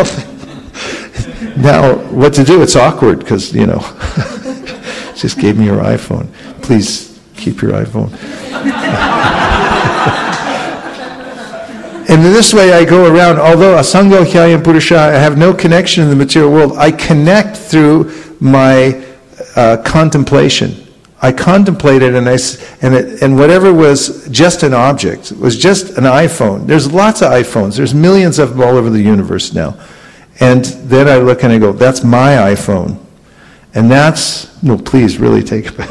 Now, what to do? It's awkward because, you know, just gave me your iPhone. Please keep your iPhone. And in this way I go around, although Asango Hyayam Purusha, I have no connection in the material world, I connect through my uh, contemplation. I contemplated, and I and it, and whatever was just an object was just an iPhone. There's lots of iPhones. There's millions of them all over the universe now. And then I look and I go, that's my iPhone, and that's no. Please, really take it back.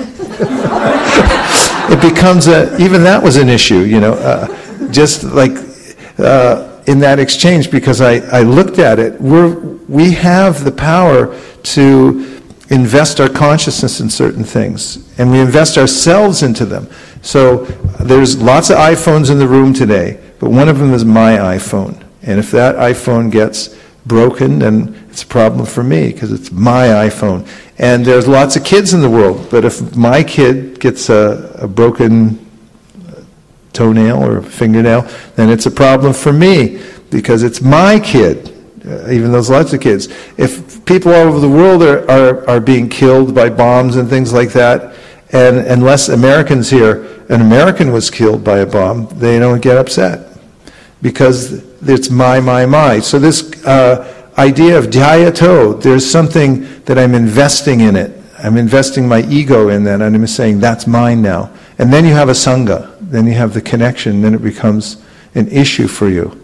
It becomes a. Even that was an issue, you know. Uh, just like uh, in that exchange, because I I looked at it. We're we have the power to invest our consciousness in certain things, and we invest ourselves into them. So there's lots of iPhones in the room today, but one of them is my iPhone. And if that iPhone gets broken, then it's a problem for me, because it's my iPhone. And there's lots of kids in the world, but if my kid gets a, a broken toenail or a fingernail, then it's a problem for me, because it's my kid. Uh, even those lots of kids. If people all over the world are, are, are being killed by bombs and things like that, and unless Americans here, an American was killed by a bomb, they don't get upset, because it's my, my, my. So this uh, idea of dhyato, there's something that I'm investing in it. I'm investing my ego in that, and I'm saying, that's mine now. And then you have a sangha, then you have the connection, then it becomes an issue for you.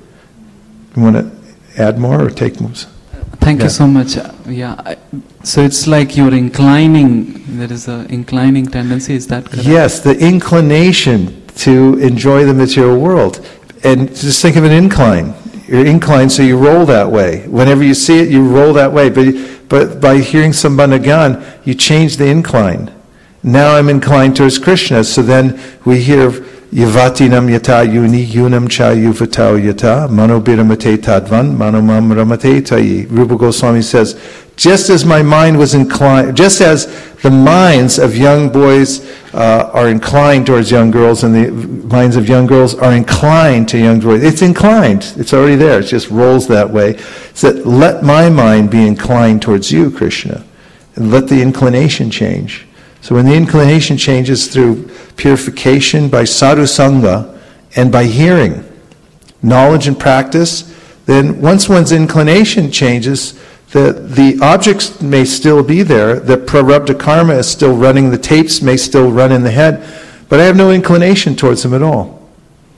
You want to add more or take moves? Thank yeah. you so much. Yeah, I, so it's like you're inclining, there is an inclining tendency, is that correct? Yes, the inclination to enjoy the material world. And just think of an incline. You're inclined, so you roll that way. Whenever you see it, you roll that way. But, but by hearing Sambandhagan, you change the incline. Now I'm inclined towards Krishna. So then we hear Yavatinam yata yuni yunam cha yuvatao yata manobiramate tadvan manomam ramate tayi. Rupa Goswami says, just as my mind was inclined, just as the minds of young boys uh, are inclined towards young girls and the minds of young girls are inclined to young boys. It's inclined. It's already there. It just rolls that way. So that let my mind be inclined towards you, Krishna, and let the inclination change. So when the inclination changes through purification by sadhu sangha and by hearing, knowledge and practice, then once one's inclination changes, the, the objects may still be there, the prarabdha karma is still running, the tapes may still run in the head, but I have no inclination towards them at all.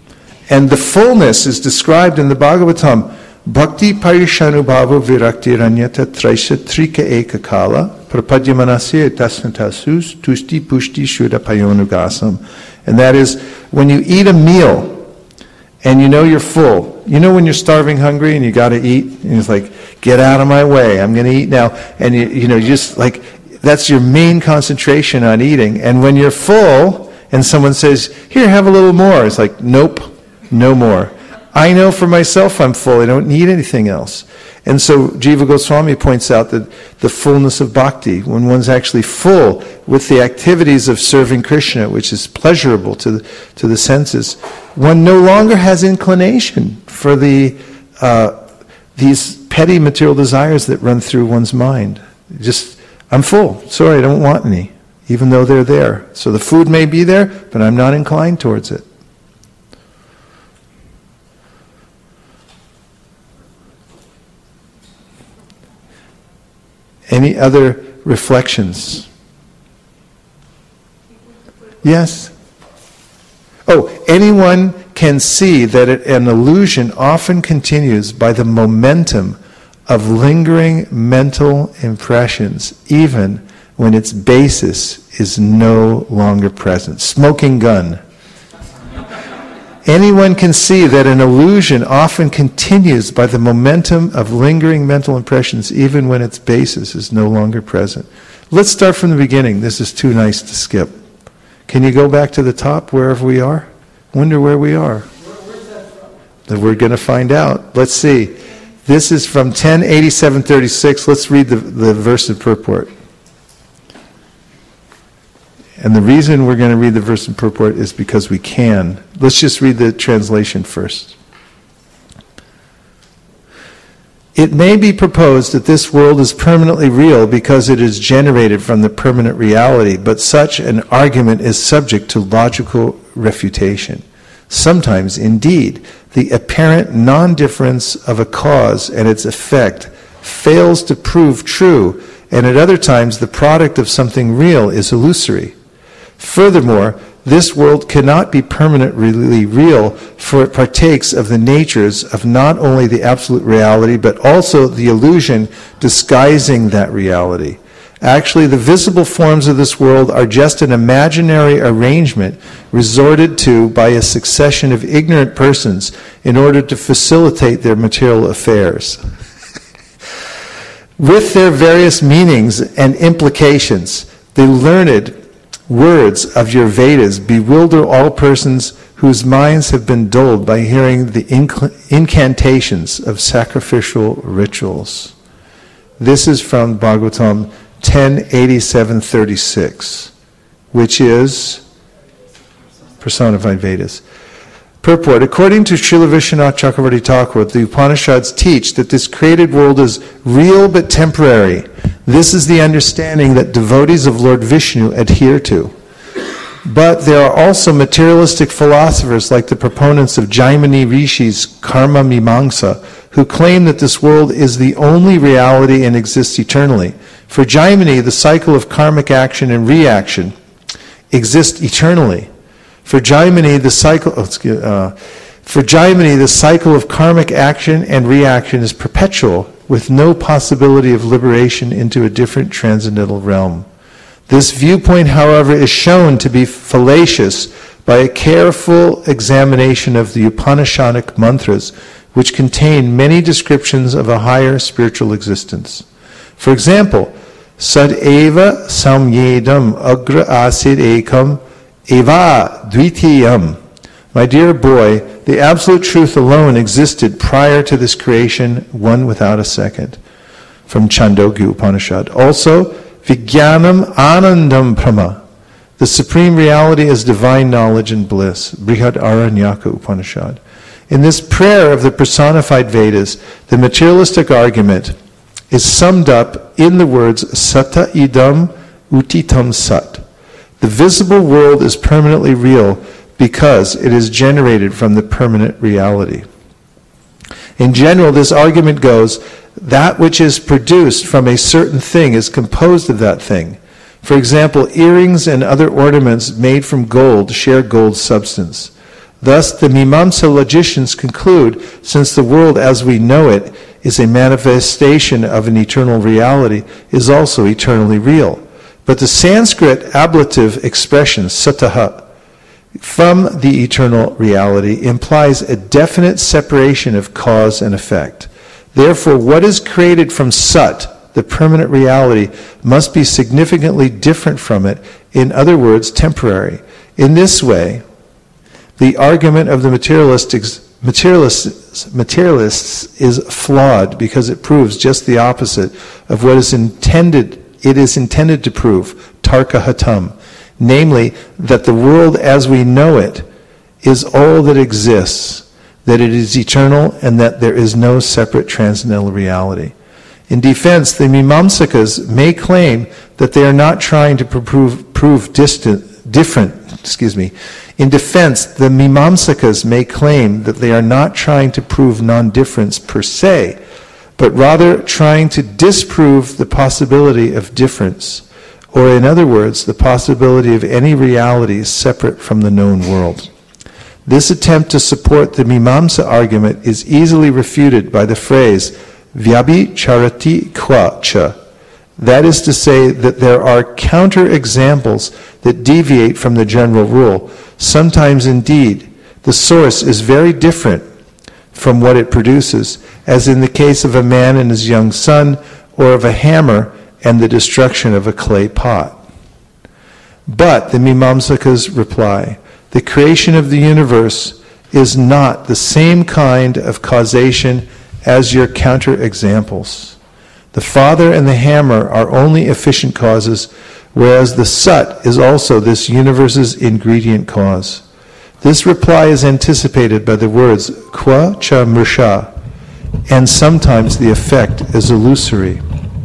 And the fullness is described in the Bhagavatam. Bhakti parishanubhava virakti ranyata traisha trika eka kala prapadyamanasya tasnatasus tusti pushti shuddha payonugasam. And that is, when you eat a meal and you know you're full, you know when you're starving hungry and you got to eat, and it's like, get out of my way, I'm going to eat now. And you, you know, you just like, that's your main concentration on eating. And when you're full and someone says, here, have a little more, it's like, nope, no more. I know for myself I'm full. I don't need anything else. And so Jiva Goswami points out that the fullness of bhakti, when one's actually full with the activities of serving Krishna, which is pleasurable to the, to the senses, one no longer has inclination for the uh, these petty material desires that run through one's mind. Just, I'm full. Sorry, I don't want any, even though they're there. So the food may be there, but I'm not inclined towards it. Any other reflections? Yes? Oh, anyone can see that it, an illusion often continues by the momentum of lingering mental impressions, even when its basis is no longer present. Smoking gun. Anyone can see that an illusion often continues by the momentum of lingering mental impressions, even when its basis is no longer present. Let's start from the beginning. This is too nice to skip. Can you go back to the top, wherever we are? Wonder where we are. Where's that from? That we're going to find out. Let's see. This is from ten eighty-seven thirty-six. Let's read the, the verse of purport. And the reason we're going to read the verse in purport is because we can. Let's just read the translation first. It may be proposed that this world is permanently real because it is generated from the permanent reality, but such an argument is subject to logical refutation. Sometimes, indeed, the apparent non-difference of a cause and its effect fails to prove true, and at other times the product of something real is illusory. Furthermore, this world cannot be permanently real, for it partakes of the natures of not only the absolute reality, but also the illusion disguising that reality. Actually, the visible forms of this world are just an imaginary arrangement resorted to by a succession of ignorant persons in order to facilitate their material affairs. With their various meanings and implications, the learned words of your Vedas bewilder all persons whose minds have been dulled by hearing the inc- incantations of sacrificial rituals. This is from Bhagavatam ten eighty-seven thirty-six, which is personified Vedas. Purport: according to Srila Vishwanath Chakravarti Thakur, the Upanishads teach that this created world is real but temporary. This is the understanding that devotees of Lord Vishnu adhere to. But there are also materialistic philosophers like the proponents of Jaimini Rishi's Karma Mimamsa, who claim that this world is the only reality and exists eternally. For Jaimini, the cycle of karmic action and reaction exists eternally. For Jaimini, the cycle, oh, excuse, uh, for Jaimini, the cycle of karmic action and reaction is perpetual, with no possibility of liberation into a different transcendental realm. This viewpoint, however, is shown to be fallacious by a careful examination of the Upanishadic mantras, which contain many descriptions of a higher spiritual existence. For example, Sad eva samyedam agra asid ekam eva dvitiyam. My dear boy, the absolute truth alone existed prior to this creation, one without a second. From Chandogya Upanishad. Also, Vijnanam Anandam Brahma. The supreme reality is divine knowledge and bliss. Brihad Aranyaka Upanishad. In this prayer of the personified Vedas, the materialistic argument is summed up in the words Sata idam utitam sat. The visible world is permanently real because it is generated from the permanent reality. In general, this argument goes, that which is produced from a certain thing is composed of that thing. For example, earrings and other ornaments made from gold share gold substance. Thus, the Mimamsa logicians conclude, since the world as we know it is a manifestation of an eternal reality, is also eternally real. But the Sanskrit ablative expression, sataha, from the eternal reality implies a definite separation of cause and effect. Therefore, what is created from sat, the permanent reality, must be significantly different from it, in other words, temporary. In this way, the argument of the materialists, materialists, materialists is flawed because it proves just the opposite of what is intended, it is intended to prove, tarka hatam, namely that the world as we know it is all that exists, that it is eternal, and that there is no separate transcendental reality. In defense, the Mimamsakas may claim that they are not trying to prove, prove distant, different, excuse me. In defense, the Mimamsakas may claim that they are not trying to prove non-difference per se, but rather trying to disprove the possibility of difference, or in other words, the possibility of any reality separate from the known world. This attempt to support the Mimamsa argument is easily refuted by the phrase Vyabhi charati kwa cha. That is to say that there are counter-examples that deviate from the general rule. Sometimes, indeed, the source is very different from what it produces, as in the case of a man and his young son, or of a hammer and the destruction of a clay pot. But, the Mimamsakas reply, the creation of the universe is not the same kind of causation as your counter-examples. The father and the hammer are only efficient causes, whereas the sat is also this universe's ingredient cause. This reply is anticipated by the words kwa cha mrsha, and sometimes the effect is illusory.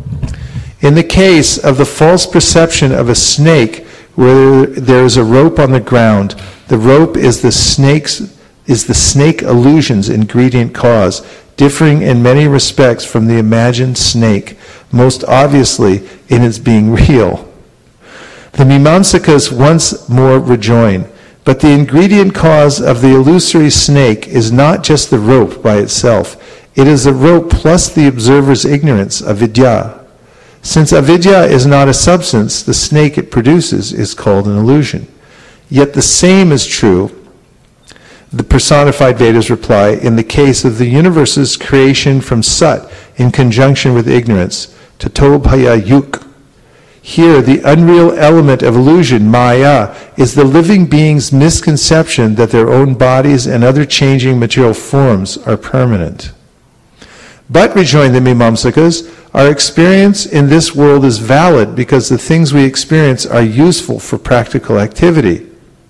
In the case of the false perception of a snake where there is a rope on the ground, the rope is the snake's is the snake illusion's ingredient cause, differing in many respects from the imagined snake, most obviously in its being real. The Mimamsakas once more rejoin, but the ingredient cause of the illusory snake is not just the rope by itself. It is the rope plus the observer's ignorance, avidya. Since avidya is not a substance, the snake it produces is called an illusion. Yet the same is true, the personified Vedas reply, in the case of the universe's creation from sat in conjunction with ignorance, tato bhaya yuk. Here, the unreal element of illusion, maya, is the living being's misconception that their own bodies and other changing material forms are permanent. But, rejoin the Mimamsakas, our experience in this world is valid because the things we experience are useful for practical activity.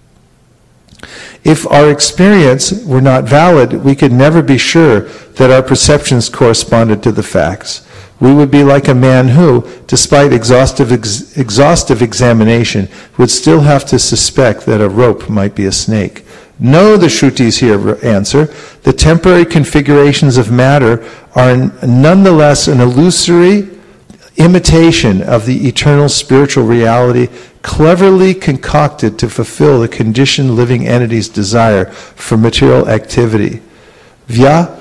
If our experience were not valid, we could never be sure that our perceptions corresponded to the facts. We would be like a man who, despite exhaustive, ex- exhaustive examination, would still have to suspect that a rope might be a snake. No, the Shrutis here answer, the temporary configurations of matter are nonetheless an illusory imitation of the eternal spiritual reality cleverly concocted to fulfill the conditioned living entity's desire for material activity. Vya,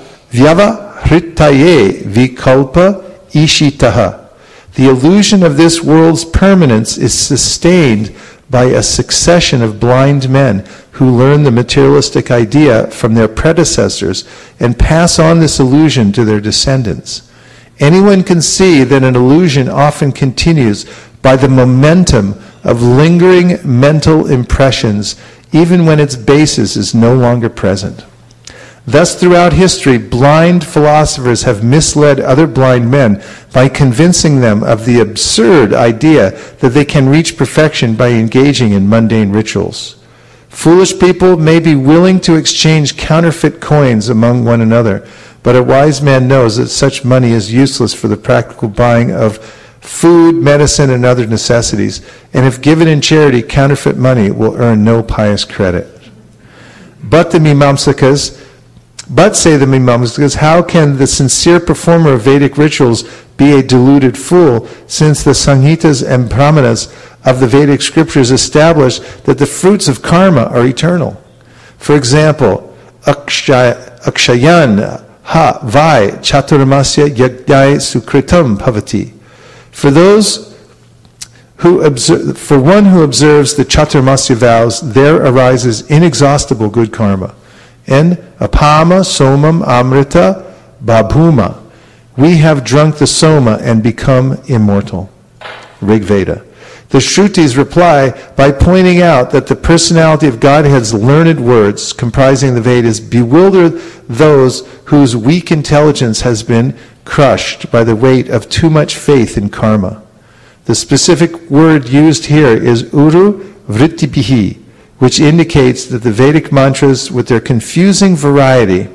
vyavahritaye vikalpa ishitaha. The illusion of this world's permanence is sustained by a succession of blind men who learn the materialistic idea from their predecessors and pass on this illusion to their descendants. Anyone can see that an illusion often continues by the momentum of lingering mental impressions, even when its basis is no longer present. Thus, throughout history, blind philosophers have misled other blind men by convincing them of the absurd idea that they can reach perfection by engaging in mundane rituals. Foolish people may be willing to exchange counterfeit coins among one another, but a wise man knows that such money is useless for the practical buying of food, medicine, and other necessities, and if given in charity, counterfeit money will earn no pious credit. But the Mimamsakas, but say the Mimamsakas, how can the sincere performer of Vedic rituals be a deluded fool, since the Samhitas and Brahmanas of the Vedic scriptures establish that the fruits of karma are eternal? For example, Akshay, Akshayan ha vai chaturmasya yajnai sukritam bhavati. For those who observe, for one who observes the chaturmasya vows, there arises inexhaustible good karma. And apama somam amrita babhuma. We have drunk the soma and become immortal. Rig Veda. The Shrutis reply by pointing out that the personality of Godhead's learned words comprising the Vedas bewilder those whose weak intelligence has been crushed by the weight of too much faith in karma. The specific word used here is uru vrittipihi, which indicates that the Vedic mantras, with their confusing variety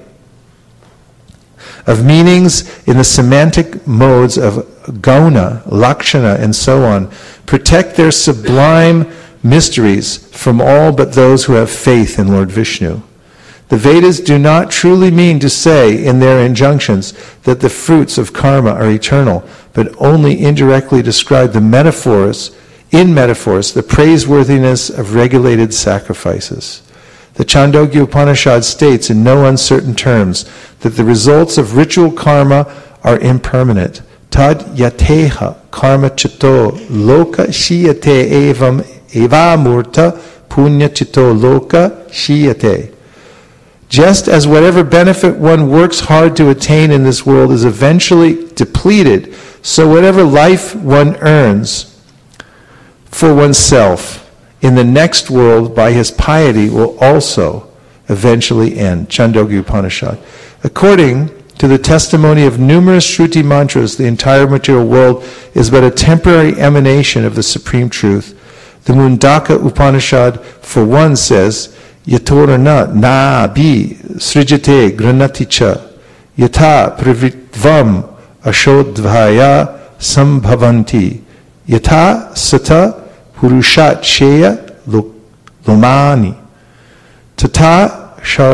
of meanings in the semantic modes of gauna, lakshana, and so on, protect their sublime mysteries from all but those who have faith in Lord Vishnu. The Vedas do not truly mean to say in their injunctions that the fruits of karma are eternal, but only indirectly describe the metaphors, in metaphors, the praiseworthiness of regulated sacrifices. The Chandogya Upanishad states in no uncertain terms that the results of ritual karma are impermanent. Tad yateha karma chito loka shiyate evam evamurta punya chito loka shiyate. Just as whatever benefit one works hard to attain in this world is eventually depleted, so whatever life one earns for oneself in the next world by his piety will also eventually end. Chandogya Upanishad. According to the testimony of numerous Shruti mantras, the entire material world is but a temporary emanation of the supreme truth. The Mundaka Upanishad, for one, says, Yatorana na bi srijate granaticha yata pravitvam ashodvaya sambhavanti yata sata purushat sheya lomani tata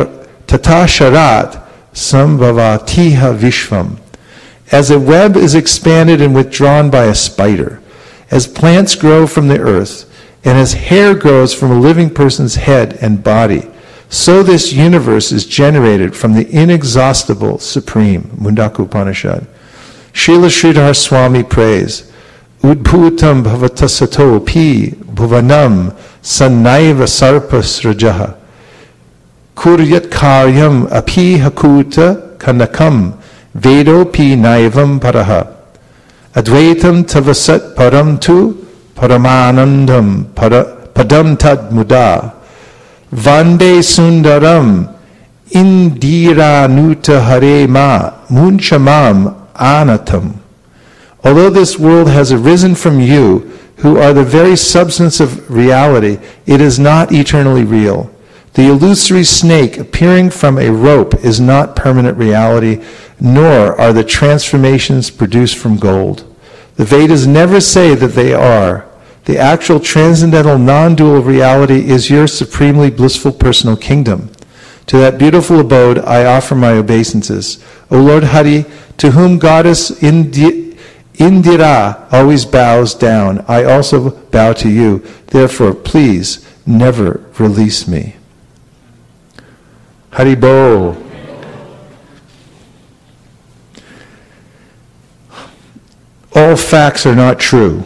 sharat sambhavatiha vishvam. As a web is expanded and withdrawn by a spider, as plants grow from the earth, and as hair grows from a living person's head and body, so this universe is generated from the inexhaustible Supreme. Mundaka Upanishad. Srila Sridhar Swami prays, Udbhutam bhavatasato pi bhuvanam sannaiva sarpas rajaha kuryat karyam api hakuta kanakam vedo pi naivam paraha advaitam tavasat param tu Paramanandam padam tad muda Vande sundaram indira nuta hare ma munchamam anatam. Although this world has arisen from you, who are the very substance of reality, it is not eternally real. The illusory snake appearing from a rope is not permanent reality, nor are the transformations produced from gold. The Vedas never say that they are. The actual transcendental non-dual reality is your supremely blissful personal kingdom. To that beautiful abode I offer my obeisances. O Lord Hari, to whom goddess Indi- Indira always bows down. I also bow to you. Therefore, please never release me. Haribo. All facts are not true.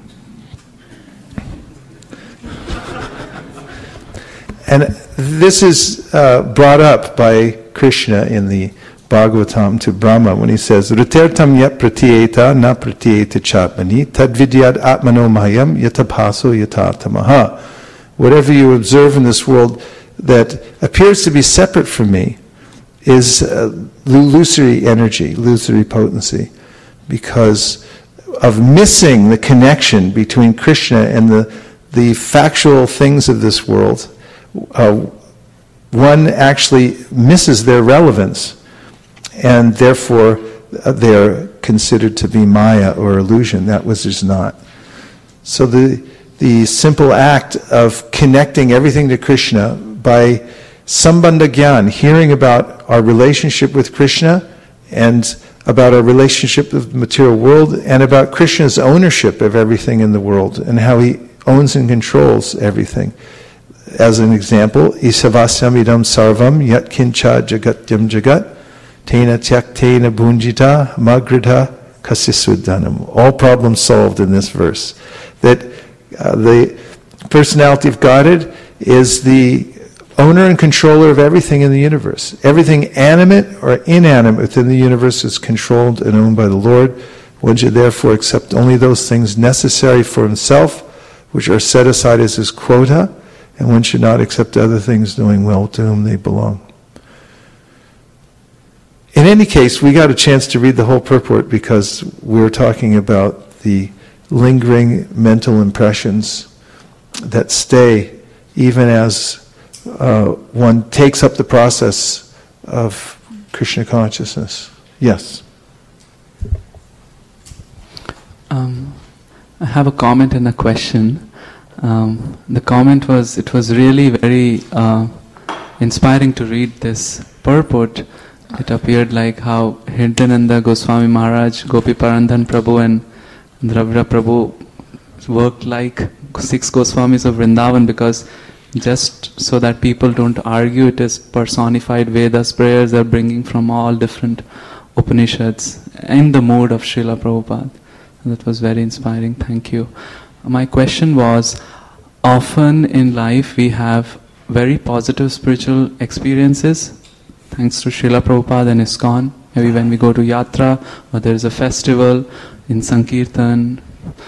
And this is uh, brought up by Krishna in the Bhagavatam to Brahma when he says, Ritertam yat pratyeta na pratyeta chapmani tadvidyad atmano mayam yataphaso yatatamaha. Whatever you observe in this world that appears to be separate from me is uh, illusory energy, illusory potency, because of missing the connection between Krishna and the, the factual things of this world. Uh, one actually misses their relevance, and therefore uh, they are considered to be Maya or illusion. That was just not. So the the simple act of connecting everything to Krishna by Sambandha Gyan, hearing about our relationship with Krishna and about our relationship with the material world and about Krishna's ownership of everything in the world and how he owns and controls everything. As an example, Isavasyam idam sarvam yat kincha jagatyam jagat tena tyaktena bhunjita magridha kasisuddhanam. All problems solved in this verse. That uh, the personality of Godhead is the owner and controller of everything in the universe. Everything animate or inanimate within the universe is controlled and owned by the Lord. One should therefore accept only those things necessary for himself, which are set aside as his quota, and one should not accept other things knowing well to whom they belong. In any case, we got a chance to read the whole purport because we were talking about the lingering mental impressions that stay even as uh, one takes up the process of Krishna consciousness. Yes? Um, I have a comment and a question. Um, the comment was, it was really very uh, inspiring to read this purport. It appeared like how Hridayananda Goswami Maharaj, Gopi Parandhan Prabhu and Dravida Prabhu worked like six Goswamis of Vrindavan, because just so that people don't argue, it is personified Vedas, prayers are bringing from all different Upanishads in the mood of Srila Prabhupada. That was very inspiring. Thank you. My question was, often in life we have very positive spiritual experiences, thanks to Srila Prabhupada and ISKCON. Maybe when we go to Yatra, or there is a festival in Sankirtan,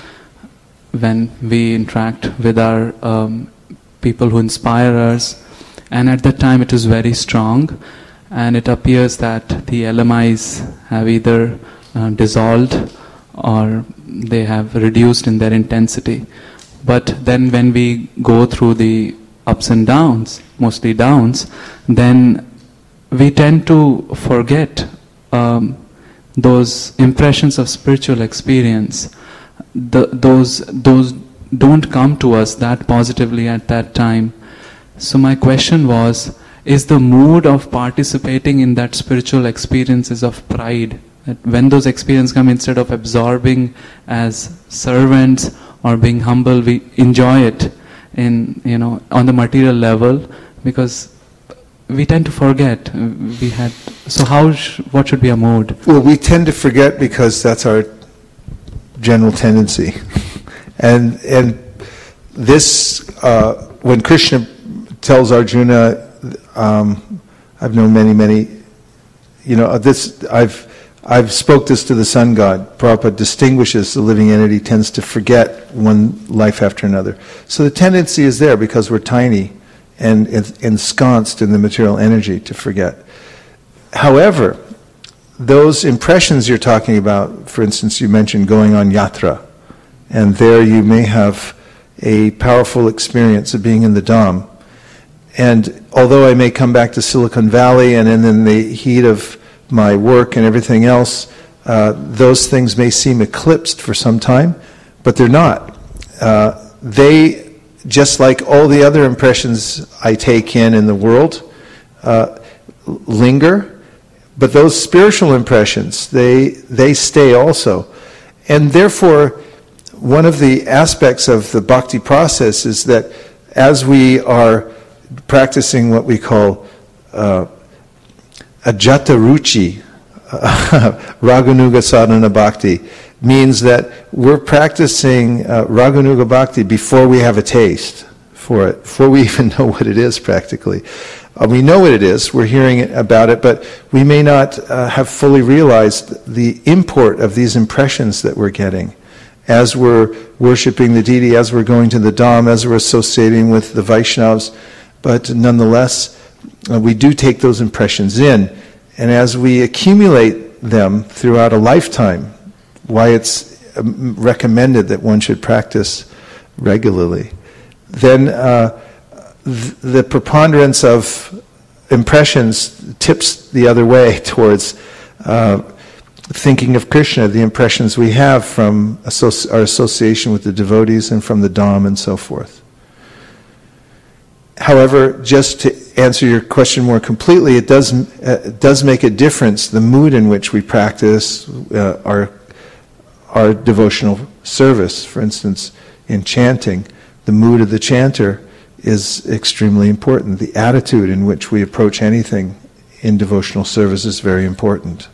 when we interact with our um, people who inspire us, and at that time it is very strong, and it appears that the L M Is have either uh, dissolved or they have reduced in their intensity. But then when we go through the ups and downs, mostly downs, then we tend to forget um, those impressions of spiritual experience. The, those, those don't come to us that positively at that time. So my question was, is the mood of participating in that spiritual experiences of pride, that when those experiences come, instead of absorbing as servants or being humble, we enjoy it in, you know, on the material level, because we tend to forget. We had so how sh- what should be a mood? Well, we tend to forget because that's our general tendency, and and this uh, when Krishna tells Arjuna, um, I've known many many, you know, this I've. I've spoke this to the sun god. Prabhupada distinguishes the living entity tends to forget one life after another. So the tendency is there because we're tiny and ensconced in the material energy to forget. However, those impressions you're talking about, for instance, you mentioned going on yatra, and there you may have a powerful experience of being in the Dham. And although I may come back to Silicon Valley and then in the heat of my work and everything else, uh, those things may seem eclipsed for some time, but they're not. Uh, they, just like all the other impressions I take in in the world, uh, linger, but those spiritual impressions, they they stay also. And therefore, one of the aspects of the bhakti process is that as we are practicing what we call uh, ajata ruchi, uh, raganuga sadhana bhakti, means that we're practicing uh, raganuga bhakti before we have a taste for it, before we even know what it is practically. Uh, we know what it is, we're hearing it about it, but we may not uh, have fully realized the import of these impressions that we're getting as we're worshipping the deity, as we're going to the Dham, as we're associating with the Vaishnavas. But nonetheless, uh, we do take those impressions in. And as we accumulate them throughout a lifetime, why it's um, recommended that one should practice regularly, then uh, th- the preponderance of impressions tips the other way towards uh, thinking of Krishna, the impressions we have from associ- our association with the devotees and from the Dham and so forth. However, just to answer your question more completely, it does, uh, it does make a difference, the mood in which we practice uh, our, our devotional service. For instance, in chanting, the mood of the chanter is extremely important. The attitude in which we approach anything in devotional service is very important.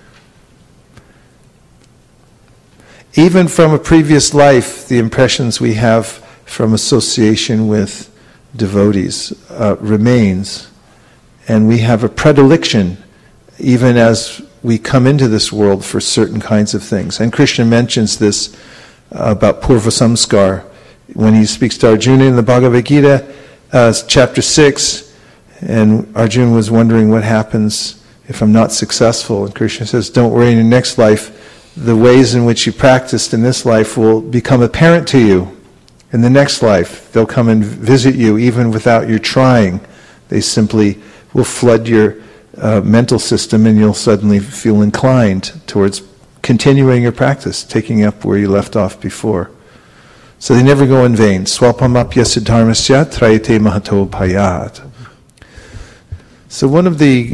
Even from a previous life, the impressions we have from association with devotees uh, remains, and we have a predilection even as we come into this world for certain kinds of things. And Krishna mentions this uh, about Purva Samskar when he speaks to Arjuna in the Bhagavad Gita, uh, chapter six, and Arjuna was wondering what happens if I'm not successful, and Krishna says, don't worry, in your next life the ways in which you practiced in this life will become apparent to you. In the next life, they'll come and visit you even without your trying. They simply will flood your uh, mental system, and you'll suddenly feel inclined towards continuing your practice, taking up where you left off before. So they never go in vain. Swapamapya siddharmasya trayate mahato bhayat. So one of the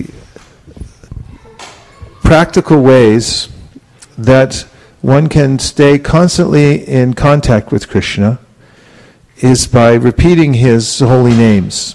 practical ways that one can stay constantly in contact with Krishna is by repeating his holy names.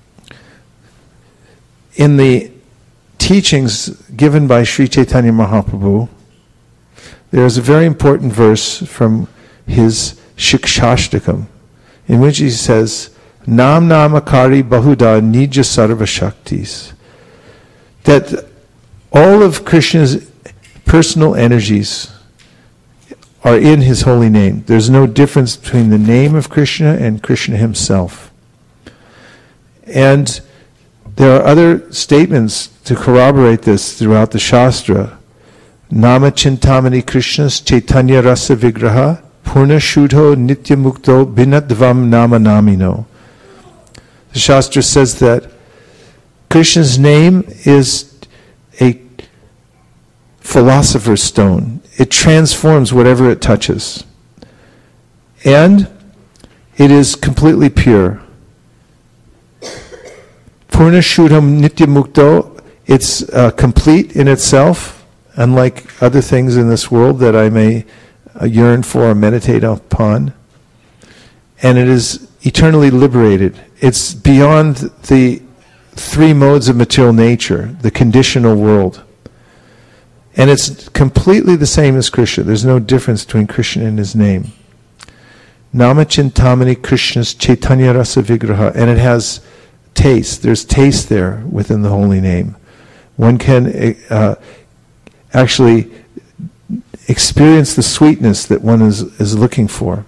In the teachings given by Sri Chaitanya Mahaprabhu, there is a very important verse from his Shikshashtakam, in which he says, Nam Namakari Bahuda Nija Sarva Shaktis, that all of Krishna's personal energies are in his holy name. There's no difference between the name of Krishna and Krishna himself. And there are other statements to corroborate this throughout the Shastra. Nama Chintamani Krishnas Chaitanya Rasa Vigraha Purna Shudho Nitya Mukto Binadvam Nama Namino. The Shastra says that Krishna's name is a philosopher's stone. It transforms whatever it touches. And it is completely pure. Purna Shuddham Nitya Mukto, it's uh, complete in itself, unlike other things in this world that I may uh, yearn for or meditate upon. And it is eternally liberated. It's beyond the three modes of material nature, the conditional world. And it's completely the same as Krishna. There's no difference between Krishna and his name. Nama Chintamani Krishna's Chaitanya Rasa Vigraha. And it has taste. There's taste there within the holy name. One can uh, actually experience the sweetness that one is, is looking for.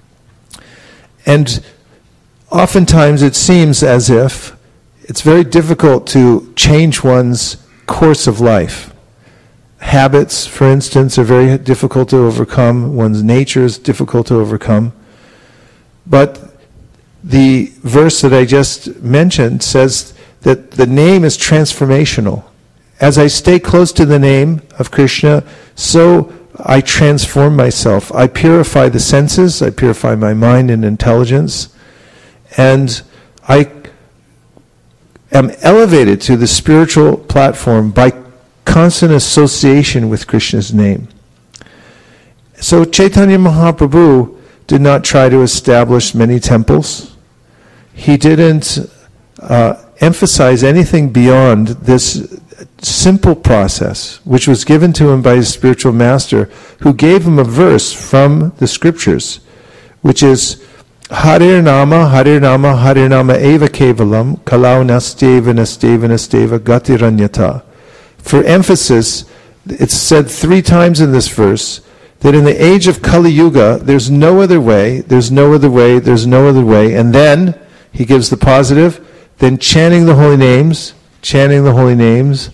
And oftentimes it seems as if it's very difficult to change one's course of life. Habits, for instance, are very difficult to overcome. One's nature is difficult to overcome. But the verse that I just mentioned says that the name is transformational. As I stay close to the name of Krishna, so I transform myself. I purify the senses, I purify my mind and intelligence, and I am elevated to the spiritual platform by constant association with Krishna's name. So Chaitanya Mahaprabhu did not try to establish many temples. He didn't uh, emphasize anything beyond this simple process, which was given to him by his spiritual master, who gave him a verse from the scriptures, which is Harir Nama, Harir Nama, Harir Nama Eva Kevalam, Kalau Nasteva Nasteva Nasteva Gatiranyata. For emphasis, it's said three times in this verse that in the age of Kali Yuga, there's no other way, there's no other way, there's no other way. And then he gives the positive, then chanting the holy names, chanting the holy names.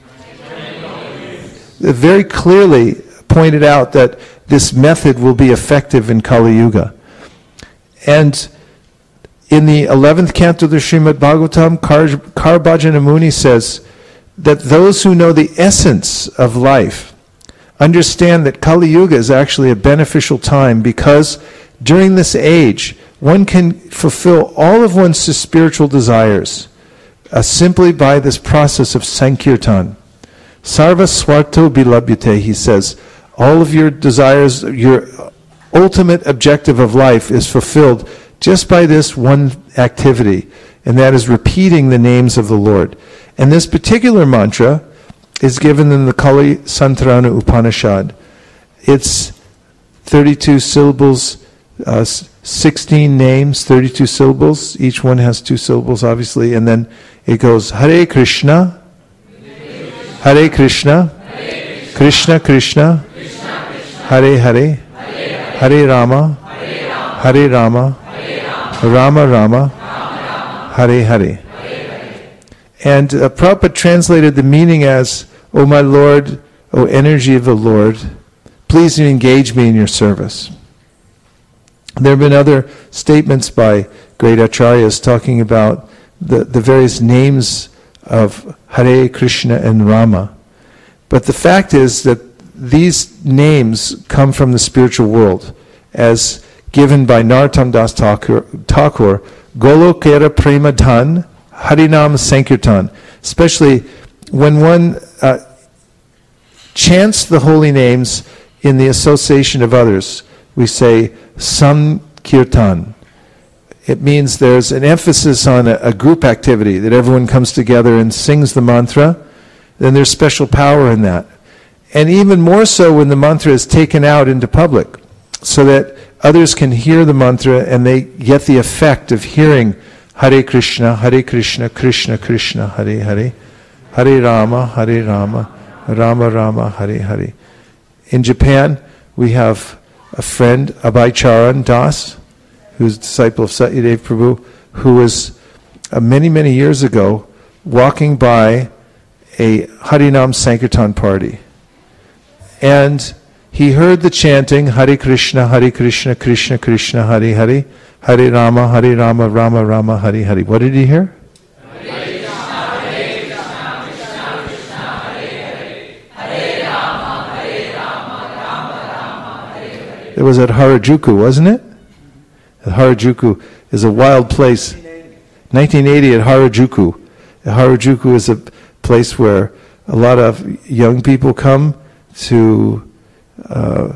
It very clearly pointed out that this method will be effective in Kali Yuga. And in the eleventh canto of the Srimad Bhagavatam, Kar- Karbhajana Muni says that those who know the essence of life understand that Kali Yuga is actually a beneficial time, because during this age, one can fulfill all of one's spiritual desires uh, simply by this process of Sankirtan. Sarva Swarto Bilabhyate, he says, all of your desires, your ultimate objective of life is fulfilled just by this one activity, and that is repeating the names of the Lord. And this particular mantra is given in the Kali Santarana Upanishad. It's thirty-two syllables, uh, sixteen names, thirty-two syllables. Each one has two syllables, obviously. And then it goes, Hare Krishna, Hare Krishna, Krishna Krishna, Hare Hare, Hare Rama, Hare Rama, Rama Rama, Hare Hare. And uh, Prabhupada translated the meaning as, O my Lord, O energy of the Lord, please engage me in your service. There have been other statements by great acharyas talking about the, the various names of Hare, Krishna, and Rama. But the fact is that these names come from the spiritual world, as given by Narottam Das Thakur, Thakur Golokera Prema Dhan, Harinam Sankirtan. Especially when one uh, chants the holy names in the association of others, we say Sankirtan. It means there's an emphasis on a, a group activity, that everyone comes together and sings the mantra. Then there's special power in that. And even more so when the mantra is taken out into public, so that others can hear the mantra and they get the effect of hearing Hare Krishna, Hare Krishna, Krishna Krishna, Hare Hare, Hare Rama, Hare Rama, Rama Rama, Hare Hare. In Japan, we have a friend, Abhay Charan Das, who's a disciple of Satyadev Prabhu, who was uh, many, many years ago walking by a Harinam Sankirtan party. And he heard the chanting, Hare Krishna, Hare Krishna, Krishna Krishna, Hare Hare, Hare Rama, Hare Rama, Rama Rama, Hare Hare. What did he hear? Hare Krishna, Hare Krishna, Krishna Krishna, Hare Hare, Hare Rama, Hare Rama, Rama Rama, Hare Hare. It was at Harajuku, wasn't it? Harajuku is a wild place. nineteen eighty at Harajuku. Harajuku is a place where a lot of young people come to uh,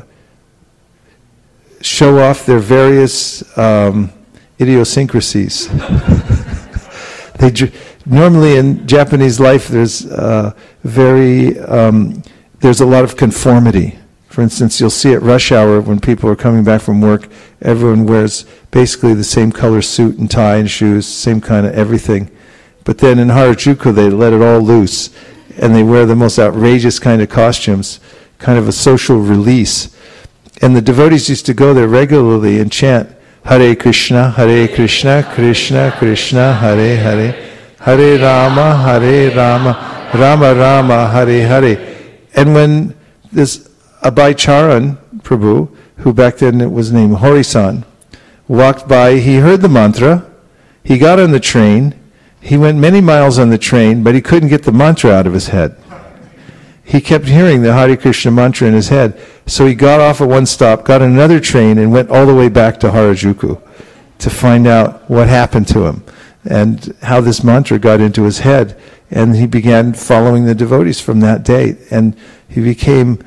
show off their various um, idiosyncrasies. they normally in Japanese life there's uh, very um, there's a lot of conformity. For instance, you'll see at rush hour when people are coming back from work, everyone wears basically the same color suit and tie and shoes, same kind of everything. But then in Harajuku, they let it all loose, and they wear the most outrageous kind of costumes, kind of a social release. And the devotees used to go there regularly and chant, Hare Krishna, Hare Krishna, Krishna Krishna, Hare Hare, Hare Rama, Hare Rama, Rama Rama, Hare Hare. And when this Abhay Charan Prabhu, who back then it was named Horisan, walked by, he heard the mantra, he got on the train, he went many miles on the train, but he couldn't get the mantra out of his head. He kept hearing the Hare Krishna mantra in his head, so he got off at one stop, got on another train, and went all the way back to Harajuku to find out what happened to him and how this mantra got into his head. And he began following the devotees from that day, and he became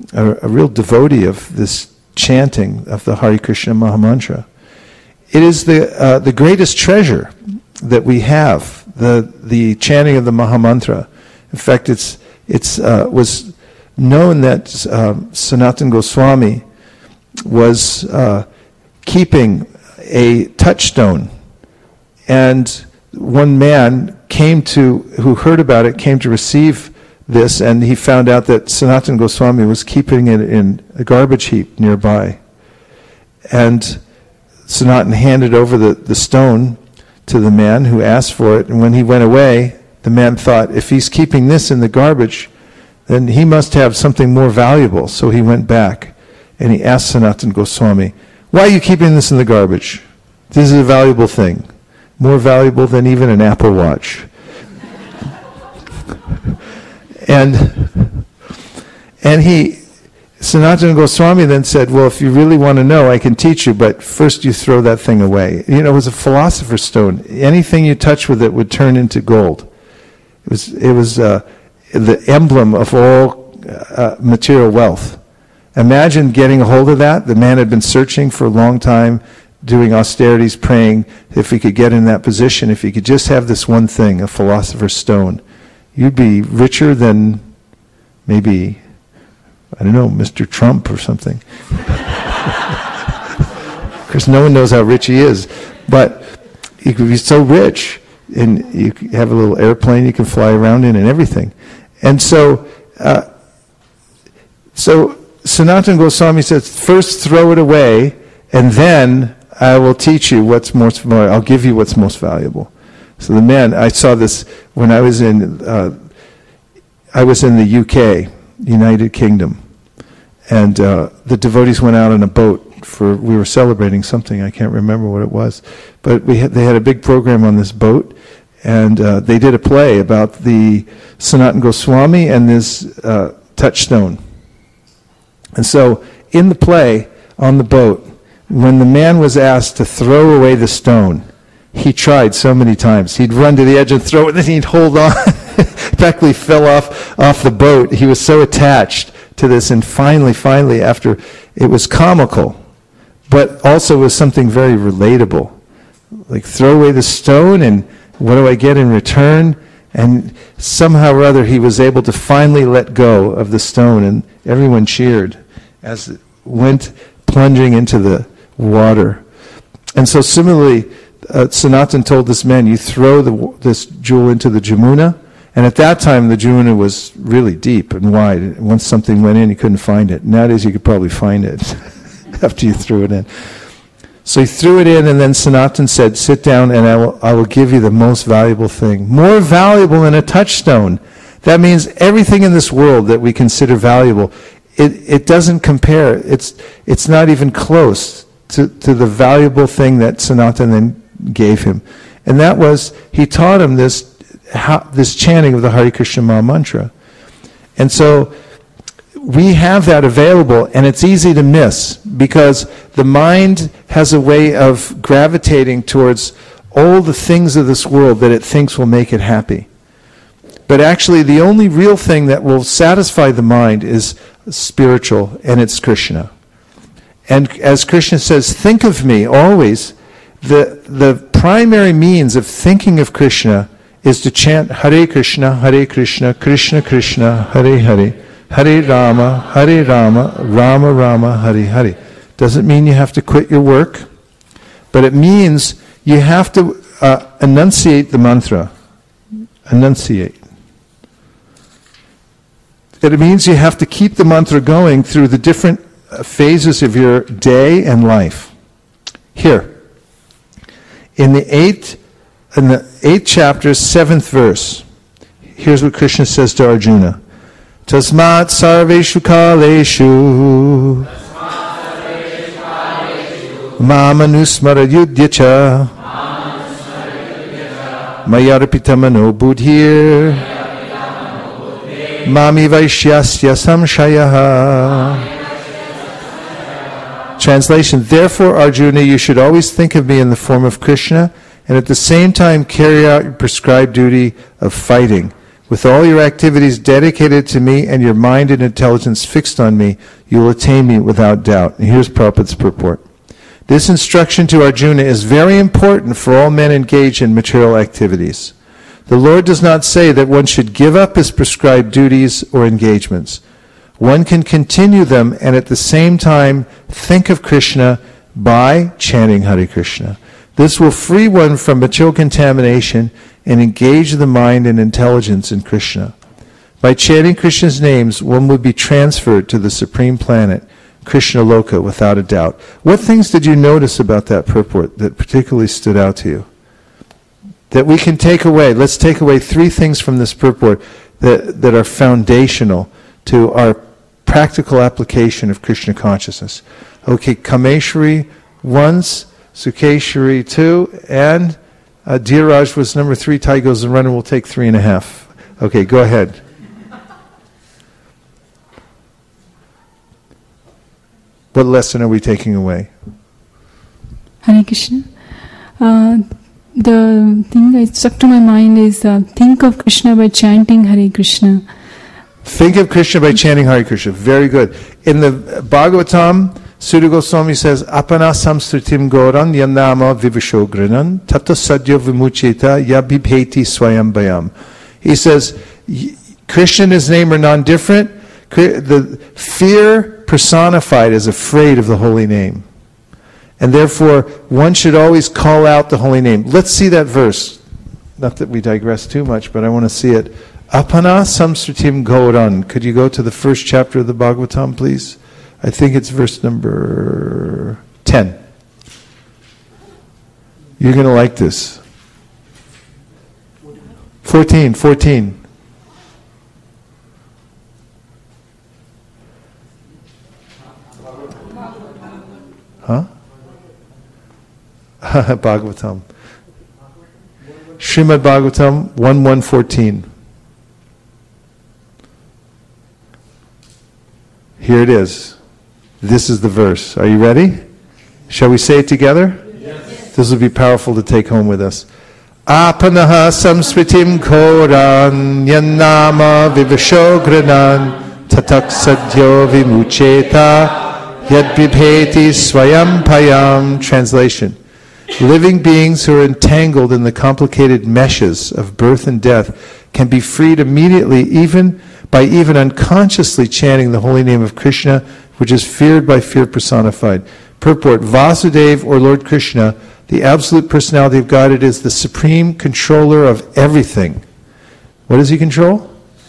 a, a real devotee of this chanting of the Hare Krishna Mahamantra. It is the uh, the greatest treasure that we have, the the chanting of the Mahamantra. In fact, it's it's uh, was known that uh, Sanatana Goswami was uh, keeping a touchstone, and one man came to who heard about it came to receive this, and he found out that Sanatana Goswami was keeping it in a garbage heap nearby, and Sanatana handed over the, the stone to the man who asked for it, and when he went away, the man thought, if he's keeping this in the garbage, then he must have something more valuable. So he went back and he asked Sanatana Goswami, why are you keeping this in the garbage? This is a valuable thing, more valuable than even an Apple Watch. and and he, Sanatana Goswami then said, well, if you really want to know, I can teach you, but first you throw that thing away. You know, it was a philosopher's stone. Anything you touch with it would turn into gold. It was, it was uh, the emblem of all uh, material wealth. Imagine getting a hold of that. The man had been searching for a long time, doing austerities, praying if he could get in that position, if he could just have this one thing, a philosopher's stone. You'd be richer than maybe, I don't know, Mister Trump or something. Because no one knows how rich he is. But he could be so rich, and you have a little airplane you can fly around in and everything. And so, uh, so Sanatana Goswami says, first throw it away, and then I will teach you what's most valuable. I'll give you what's most valuable. So the man, I saw this when I was in, uh, I was in the U K, United Kingdom, and uh, the devotees went out on a boat for, we were celebrating something, I can't remember what it was, but we had, they had a big program on this boat, and uh, they did a play about the Sanatana Goswami and this uh, touchstone. And so in the play, on the boat, when the man was asked to throw away the stone, he tried so many times. He'd run to the edge and throw it, and then he'd hold on. Practically fell off, off the boat. He was so attached to this, and finally, finally, after, it was comical, but also was something very relatable. Like, throw away the stone, and what do I get in return? And somehow or other, he was able to finally let go of the stone, and everyone cheered as it went plunging into the water. And so similarly, uh, Sanatan told this man, you throw the, this jewel into the Jamuna, and at that time the Jamuna was really deep and wide. Once something went in, you couldn't find it. Nowadays you could probably find it after you threw it in. So he threw it in, and then Sanatan said, sit down and I will, I will give you the most valuable thing. More valuable than a touchstone. That means everything in this world that we consider valuable, it, it doesn't compare. It's, it's not even close to, to the valuable thing that Sanatan then gave him. And that was, he taught him this, how, this chanting of the Hare Krishna Maha Mantra. And so we have that available, and it's easy to miss because the mind has a way of gravitating towards all the things of this world that it thinks will make it happy. But actually, the only real thing that will satisfy the mind is spiritual, and it's Krishna. And as Krishna says, think of me always. The, the primary means of thinking of Krishna is to chant Hare Krishna, Hare Krishna, Krishna Krishna, Hare Hare, Hare Rama, Hare Rama, Rama Rama, Hare Hare. Doesn't mean you have to quit your work, but it means you have to uh, enunciate the mantra. Enunciate. It means you have to keep the mantra going through the different phases of your day and life. Here, in the eighth, in the eighth chapter, seventh verse, here's what Krishna says to Arjuna. Tasmat sarveshu kaleshu mamanusmara yudhyacha mayarpitamano buddhir Mami Vaishyasya Samshayaha. Translation, therefore, Arjuna, you should always think of me in the form of Krishna, and at the same time carry out your prescribed duty of fighting With all your activities dedicated to me and your mind and intelligence fixed on me, you will attain me without doubt. And here's Prabhupada's purport. This instruction to Arjuna is very important for all men engaged in material activities. The Lord does not say that one should give up his prescribed duties or engagements. One can continue them and at the same time think of Krishna by chanting Hare Krishna. This will free one from material contamination and engage the mind and intelligence in Krishna. By chanting Krishna's names, one would be transferred to the supreme planet, Krishna Loka, without a doubt. What things did you notice about that purport that particularly stood out to you? That we can take away. Let's take away three things from this purport that, that are foundational to our practical application of Krishna consciousness. Okay, Kameshwari once, Sukeshwari two, and uh, Dheeraj was number three. Tai goes and runner will take three and a half. Okay, go ahead. What lesson are we taking away? Hare Krishna. Uh, the thing that stuck to my mind is uh, think of Krishna by chanting Hare Krishna. Think of Krishna by chanting Hare Krishna. Very good. In the Bhagavatam, Sudha Goswami says, Apana samstritim goran yanama vivashogrinan tata sadya vimucheta yabhibheti swayam bayam. He says, Krishna and his name are non-different. The fear personified is afraid of the holy name. And therefore, one should always call out the holy name. Let's see that verse. Not that we digress too much, but I want to see it. Apana samsritim gauran. Could you go to the first chapter of the Bhagavatam, please? I think it's verse number ten. You're going to like this. fourteen, fourteen. Huh? Bhagavatam. Srimad Bhagavatam one one fourteen. Here it is. This is the verse. Are you ready? Shall we say it together? Yes. This will be powerful to take home with us. Apanaha samsritim koran yannama vivashogranan tatak sadyo vimucheta yadbibheti swayam payam. Translation. Living beings who are entangled in the complicated meshes of birth and death can be freed immediately even by even unconsciously chanting the holy name of Krishna, which is feared by fear personified. Purport, Vasudeva, or Lord Krishna, the absolute personality of Godhead, is the supreme controller of everything. What does he control?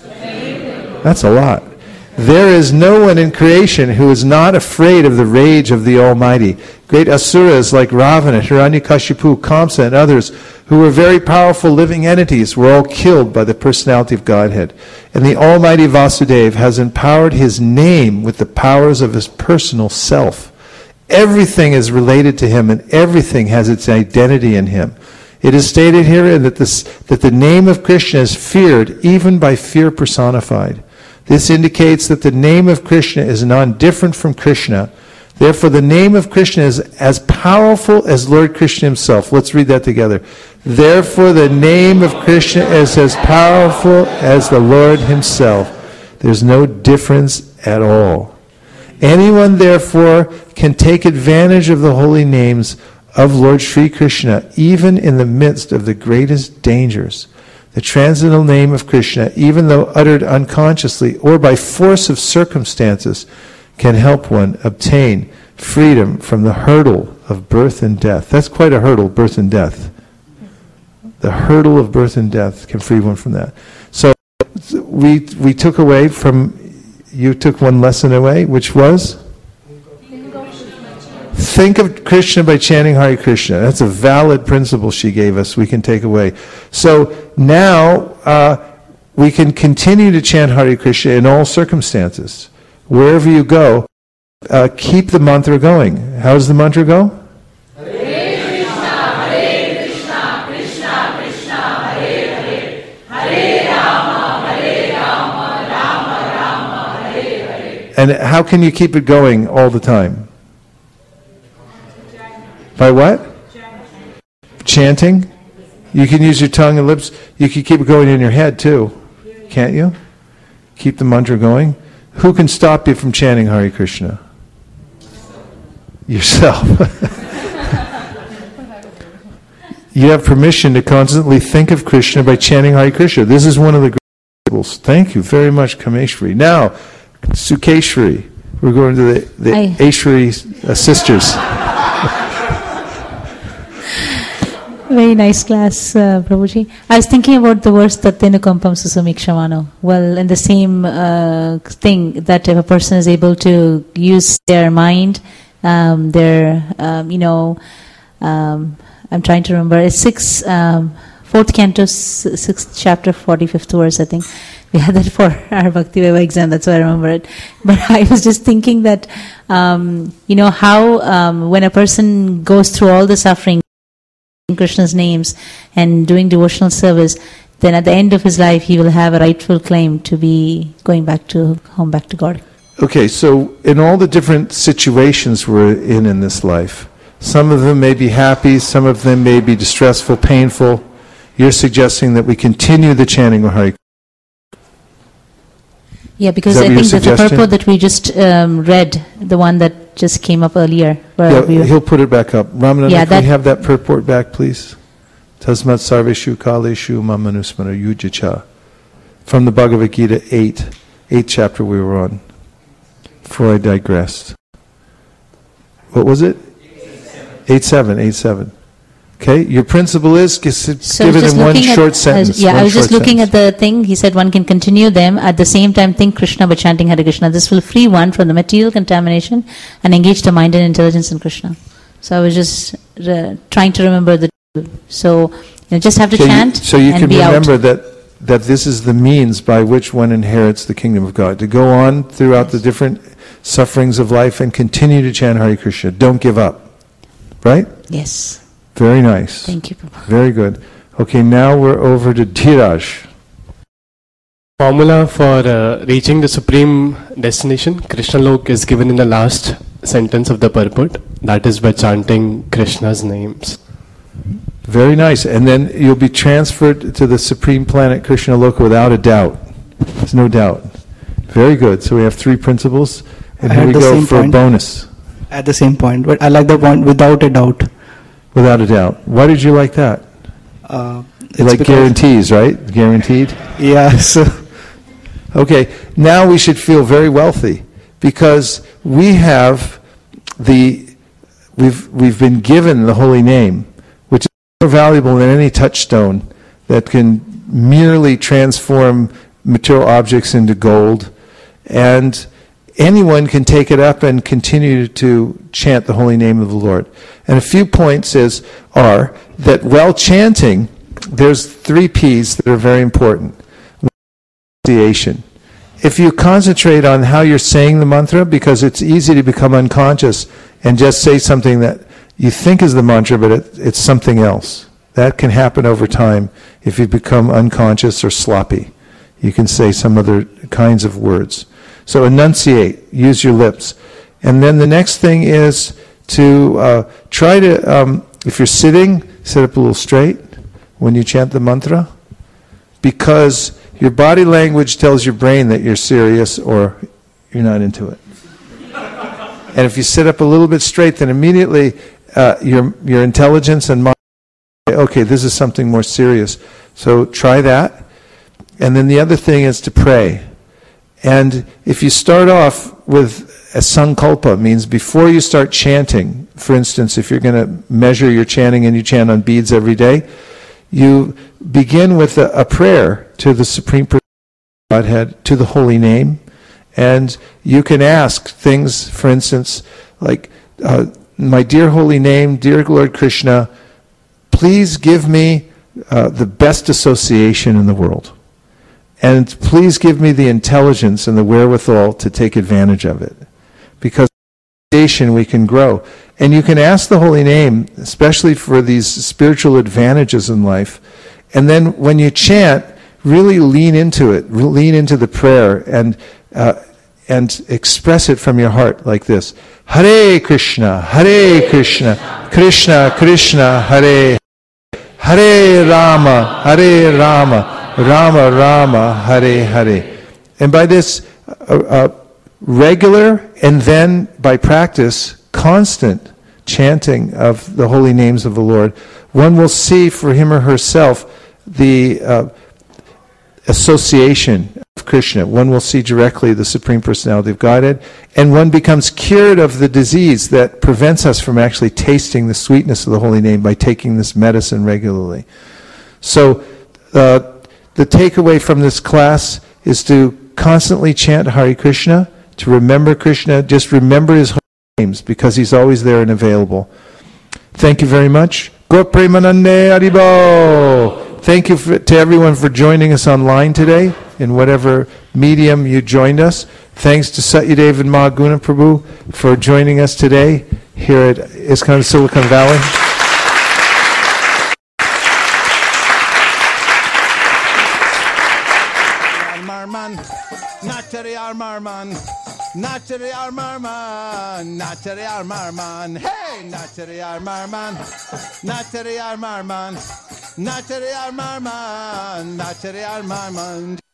That's a lot. There is no one in creation who is not afraid of the rage of the Almighty. Great asuras like Ravana, Hiranyakashipu, Kamsa, and others who were very powerful living entities were all killed by the personality of Godhead. And the Almighty Vasudeva has empowered his name with the powers of his personal self. Everything is related to him and everything has its identity in him. It is stated herein that, this, that the name of Krishna is feared even by fear personified. This indicates that the name of Krishna is non-different from Krishna. Therefore, the name of Krishna is as powerful as Lord Krishna himself. Let's read that together. Therefore, the name of Krishna is as powerful as the Lord himself. There's no difference at all. Anyone, therefore, can take advantage of the holy names of Lord Sri Krishna, even in the midst of the greatest dangers. The transcendental name of Krishna, even though uttered unconsciously or by force of circumstances, can help one obtain freedom from the hurdle of birth and death. That's quite a hurdle, birth and death. The hurdle of birth and death can free one from that. So we we took away from, you took one lesson away, which was? Think of Krishna by chanting Hare Krishna. That's a valid principle she gave us we can take away. So now uh, we can continue to chant Hare Krishna in all circumstances. Wherever you go, uh, keep the mantra going. How does the mantra go? Hare Krishna, Hare Krishna, Krishna Krishna, Hare Hare, Hare Rama, Hare Rama, Rama Rama, Hare Hare. And how can you keep it going all the time? By what? Chanting. You can use your tongue and lips. You can keep it going in your head too. can't you? Keep the mantra going. Who can stop you from chanting Hare Krishna? Yourself. You have permission to constantly think of Krishna by chanting Hare Krishna. This is one of the great rules. Thank you very much, Kameshwari. Now, Sukeshwari. We're going to the, the Aishwari uh, sisters. Very nice class, uh, Prabhuji. I was thinking about the verse Tattenu Kampam Susumikshamano. Well, in the same uh, thing, that if a person is able to use their mind, um, their, um, you know, um, I'm trying to remember, it's six, um, fourth canto, sixth chapter, forty-fifth verse, I think. We had that for our Bhakti Vaiva exam, that's why I remember it. But I was just thinking that, um, you know, how um, when a person goes through all the suffering, Krishna's names and doing devotional service, then at the end of his life he will have a rightful claim to be going back to home, back to God. Okay, so in all the different situations we're in in this life, some of them may be happy, some of them may be distressful, painful. You're suggesting that we continue the chanting of Hare Krishna. Yeah, because I think that the purport that we just um, read, the one that just came up earlier. Yeah, we he'll put it back up. Ramananda, yeah, can we have that purport back, please? Tasmat sarveshu kaleshu mamanusmara yujacha. From the Bhagavad Gita eight, eighth chapter we were on. Before I digressed. What was it? eight seven, eight seven. Okay, your principle is give so it in one short at, sentence. Yeah, one I was just looking sentence. at the thing. He said one can continue them, at the same time think Krishna by chanting Hare Krishna. This will free one from the material contamination and engage the mind and intelligence in Krishna. So I was just uh, trying to remember the. So you know, just have to so chant you, so you and can be remember out. that that this is the means by which one inherits the kingdom of God. To go on throughout yes. the different sufferings of life and continue to chant Hare Krishna. Don't give up. Right? Yes. Very nice. Thank you. Very good. Okay, now we're over to Dhiraj. Formula for uh, reaching the supreme destination, Krishna Lok, is given in the last sentence of the purport. That is by chanting Krishna's names. Very nice. And then you'll be transferred to the supreme planet Krishna Loka without a doubt. There's no doubt. Very good. So we have three principles. And here we go for a bonus. At the same point. But I like the point without a doubt. Without a doubt. Why did you like that? Uh, you like guarantees, right? Guaranteed? Yes. Okay, now we should feel very wealthy because we have the, we've, we've been given the holy name, which is more valuable than any touchstone that can merely transform material objects into gold. And anyone can take it up and continue to chant the holy name of the Lord. And a few points is, are that while chanting, there's three P's that are very important. Pronunciation. If you concentrate on how you're saying the mantra, because it's easy to become unconscious and just say something that you think is the mantra, but it, it's something else. That can happen over time if you become unconscious or sloppy. You can say some other kinds of words. So enunciate, use your lips. And then the next thing is to uh, try to, um, if you're sitting, sit up a little straight when you chant the mantra, because your body language tells your brain that you're serious or you're not into it. And if you sit up a little bit straight, then immediately uh, your, your intelligence and mind, okay, this is something more serious. So try that. And then the other thing is to pray. And if you start off with a sankalpa, means before you start chanting, for instance, if you're going to measure your chanting and you chant on beads every day, you begin with a, a prayer to the Supreme Godhead, to the holy name, and you can ask things, for instance, like, uh, my dear holy name, dear Lord Krishna, please give me uh, the best association in the world. And please give me the intelligence and the wherewithal to take advantage of it. Because association we can grow. And you can ask the holy name, especially for these spiritual advantages in life. And then when you chant, really lean into it, lean into the prayer, and uh, and express it from your heart like this. Hare Krishna, Hare Krishna, Krishna Krishna, Hare Hare Rama, Hare Rama, Rama Rama, Hare Hare. And by this uh, uh, regular and then by practice, constant chanting of the holy names of the Lord, one will see for him or herself the uh, association of Krishna. One will see directly the Supreme Personality of Godhead, and one becomes cured of the disease that prevents us from actually tasting the sweetness of the holy name by taking this medicine regularly. So uh, the takeaway from this class is to constantly chant Hare Krishna, to remember Krishna, just remember his holy names because he's always there and available. Thank you very much. Gaur Premanande Haribo. Thank you for, to everyone for joining us online today, in whatever medium you joined us. Thanks to Satyadev and Mahaguna Prabhu for joining us today here at ISKCON Silicon Valley. Natari Armarman, Natari Armarman, Natari Armarman, hey, Natari Armarman, Natari Armarman, Natari Armarman, Natari Armarman.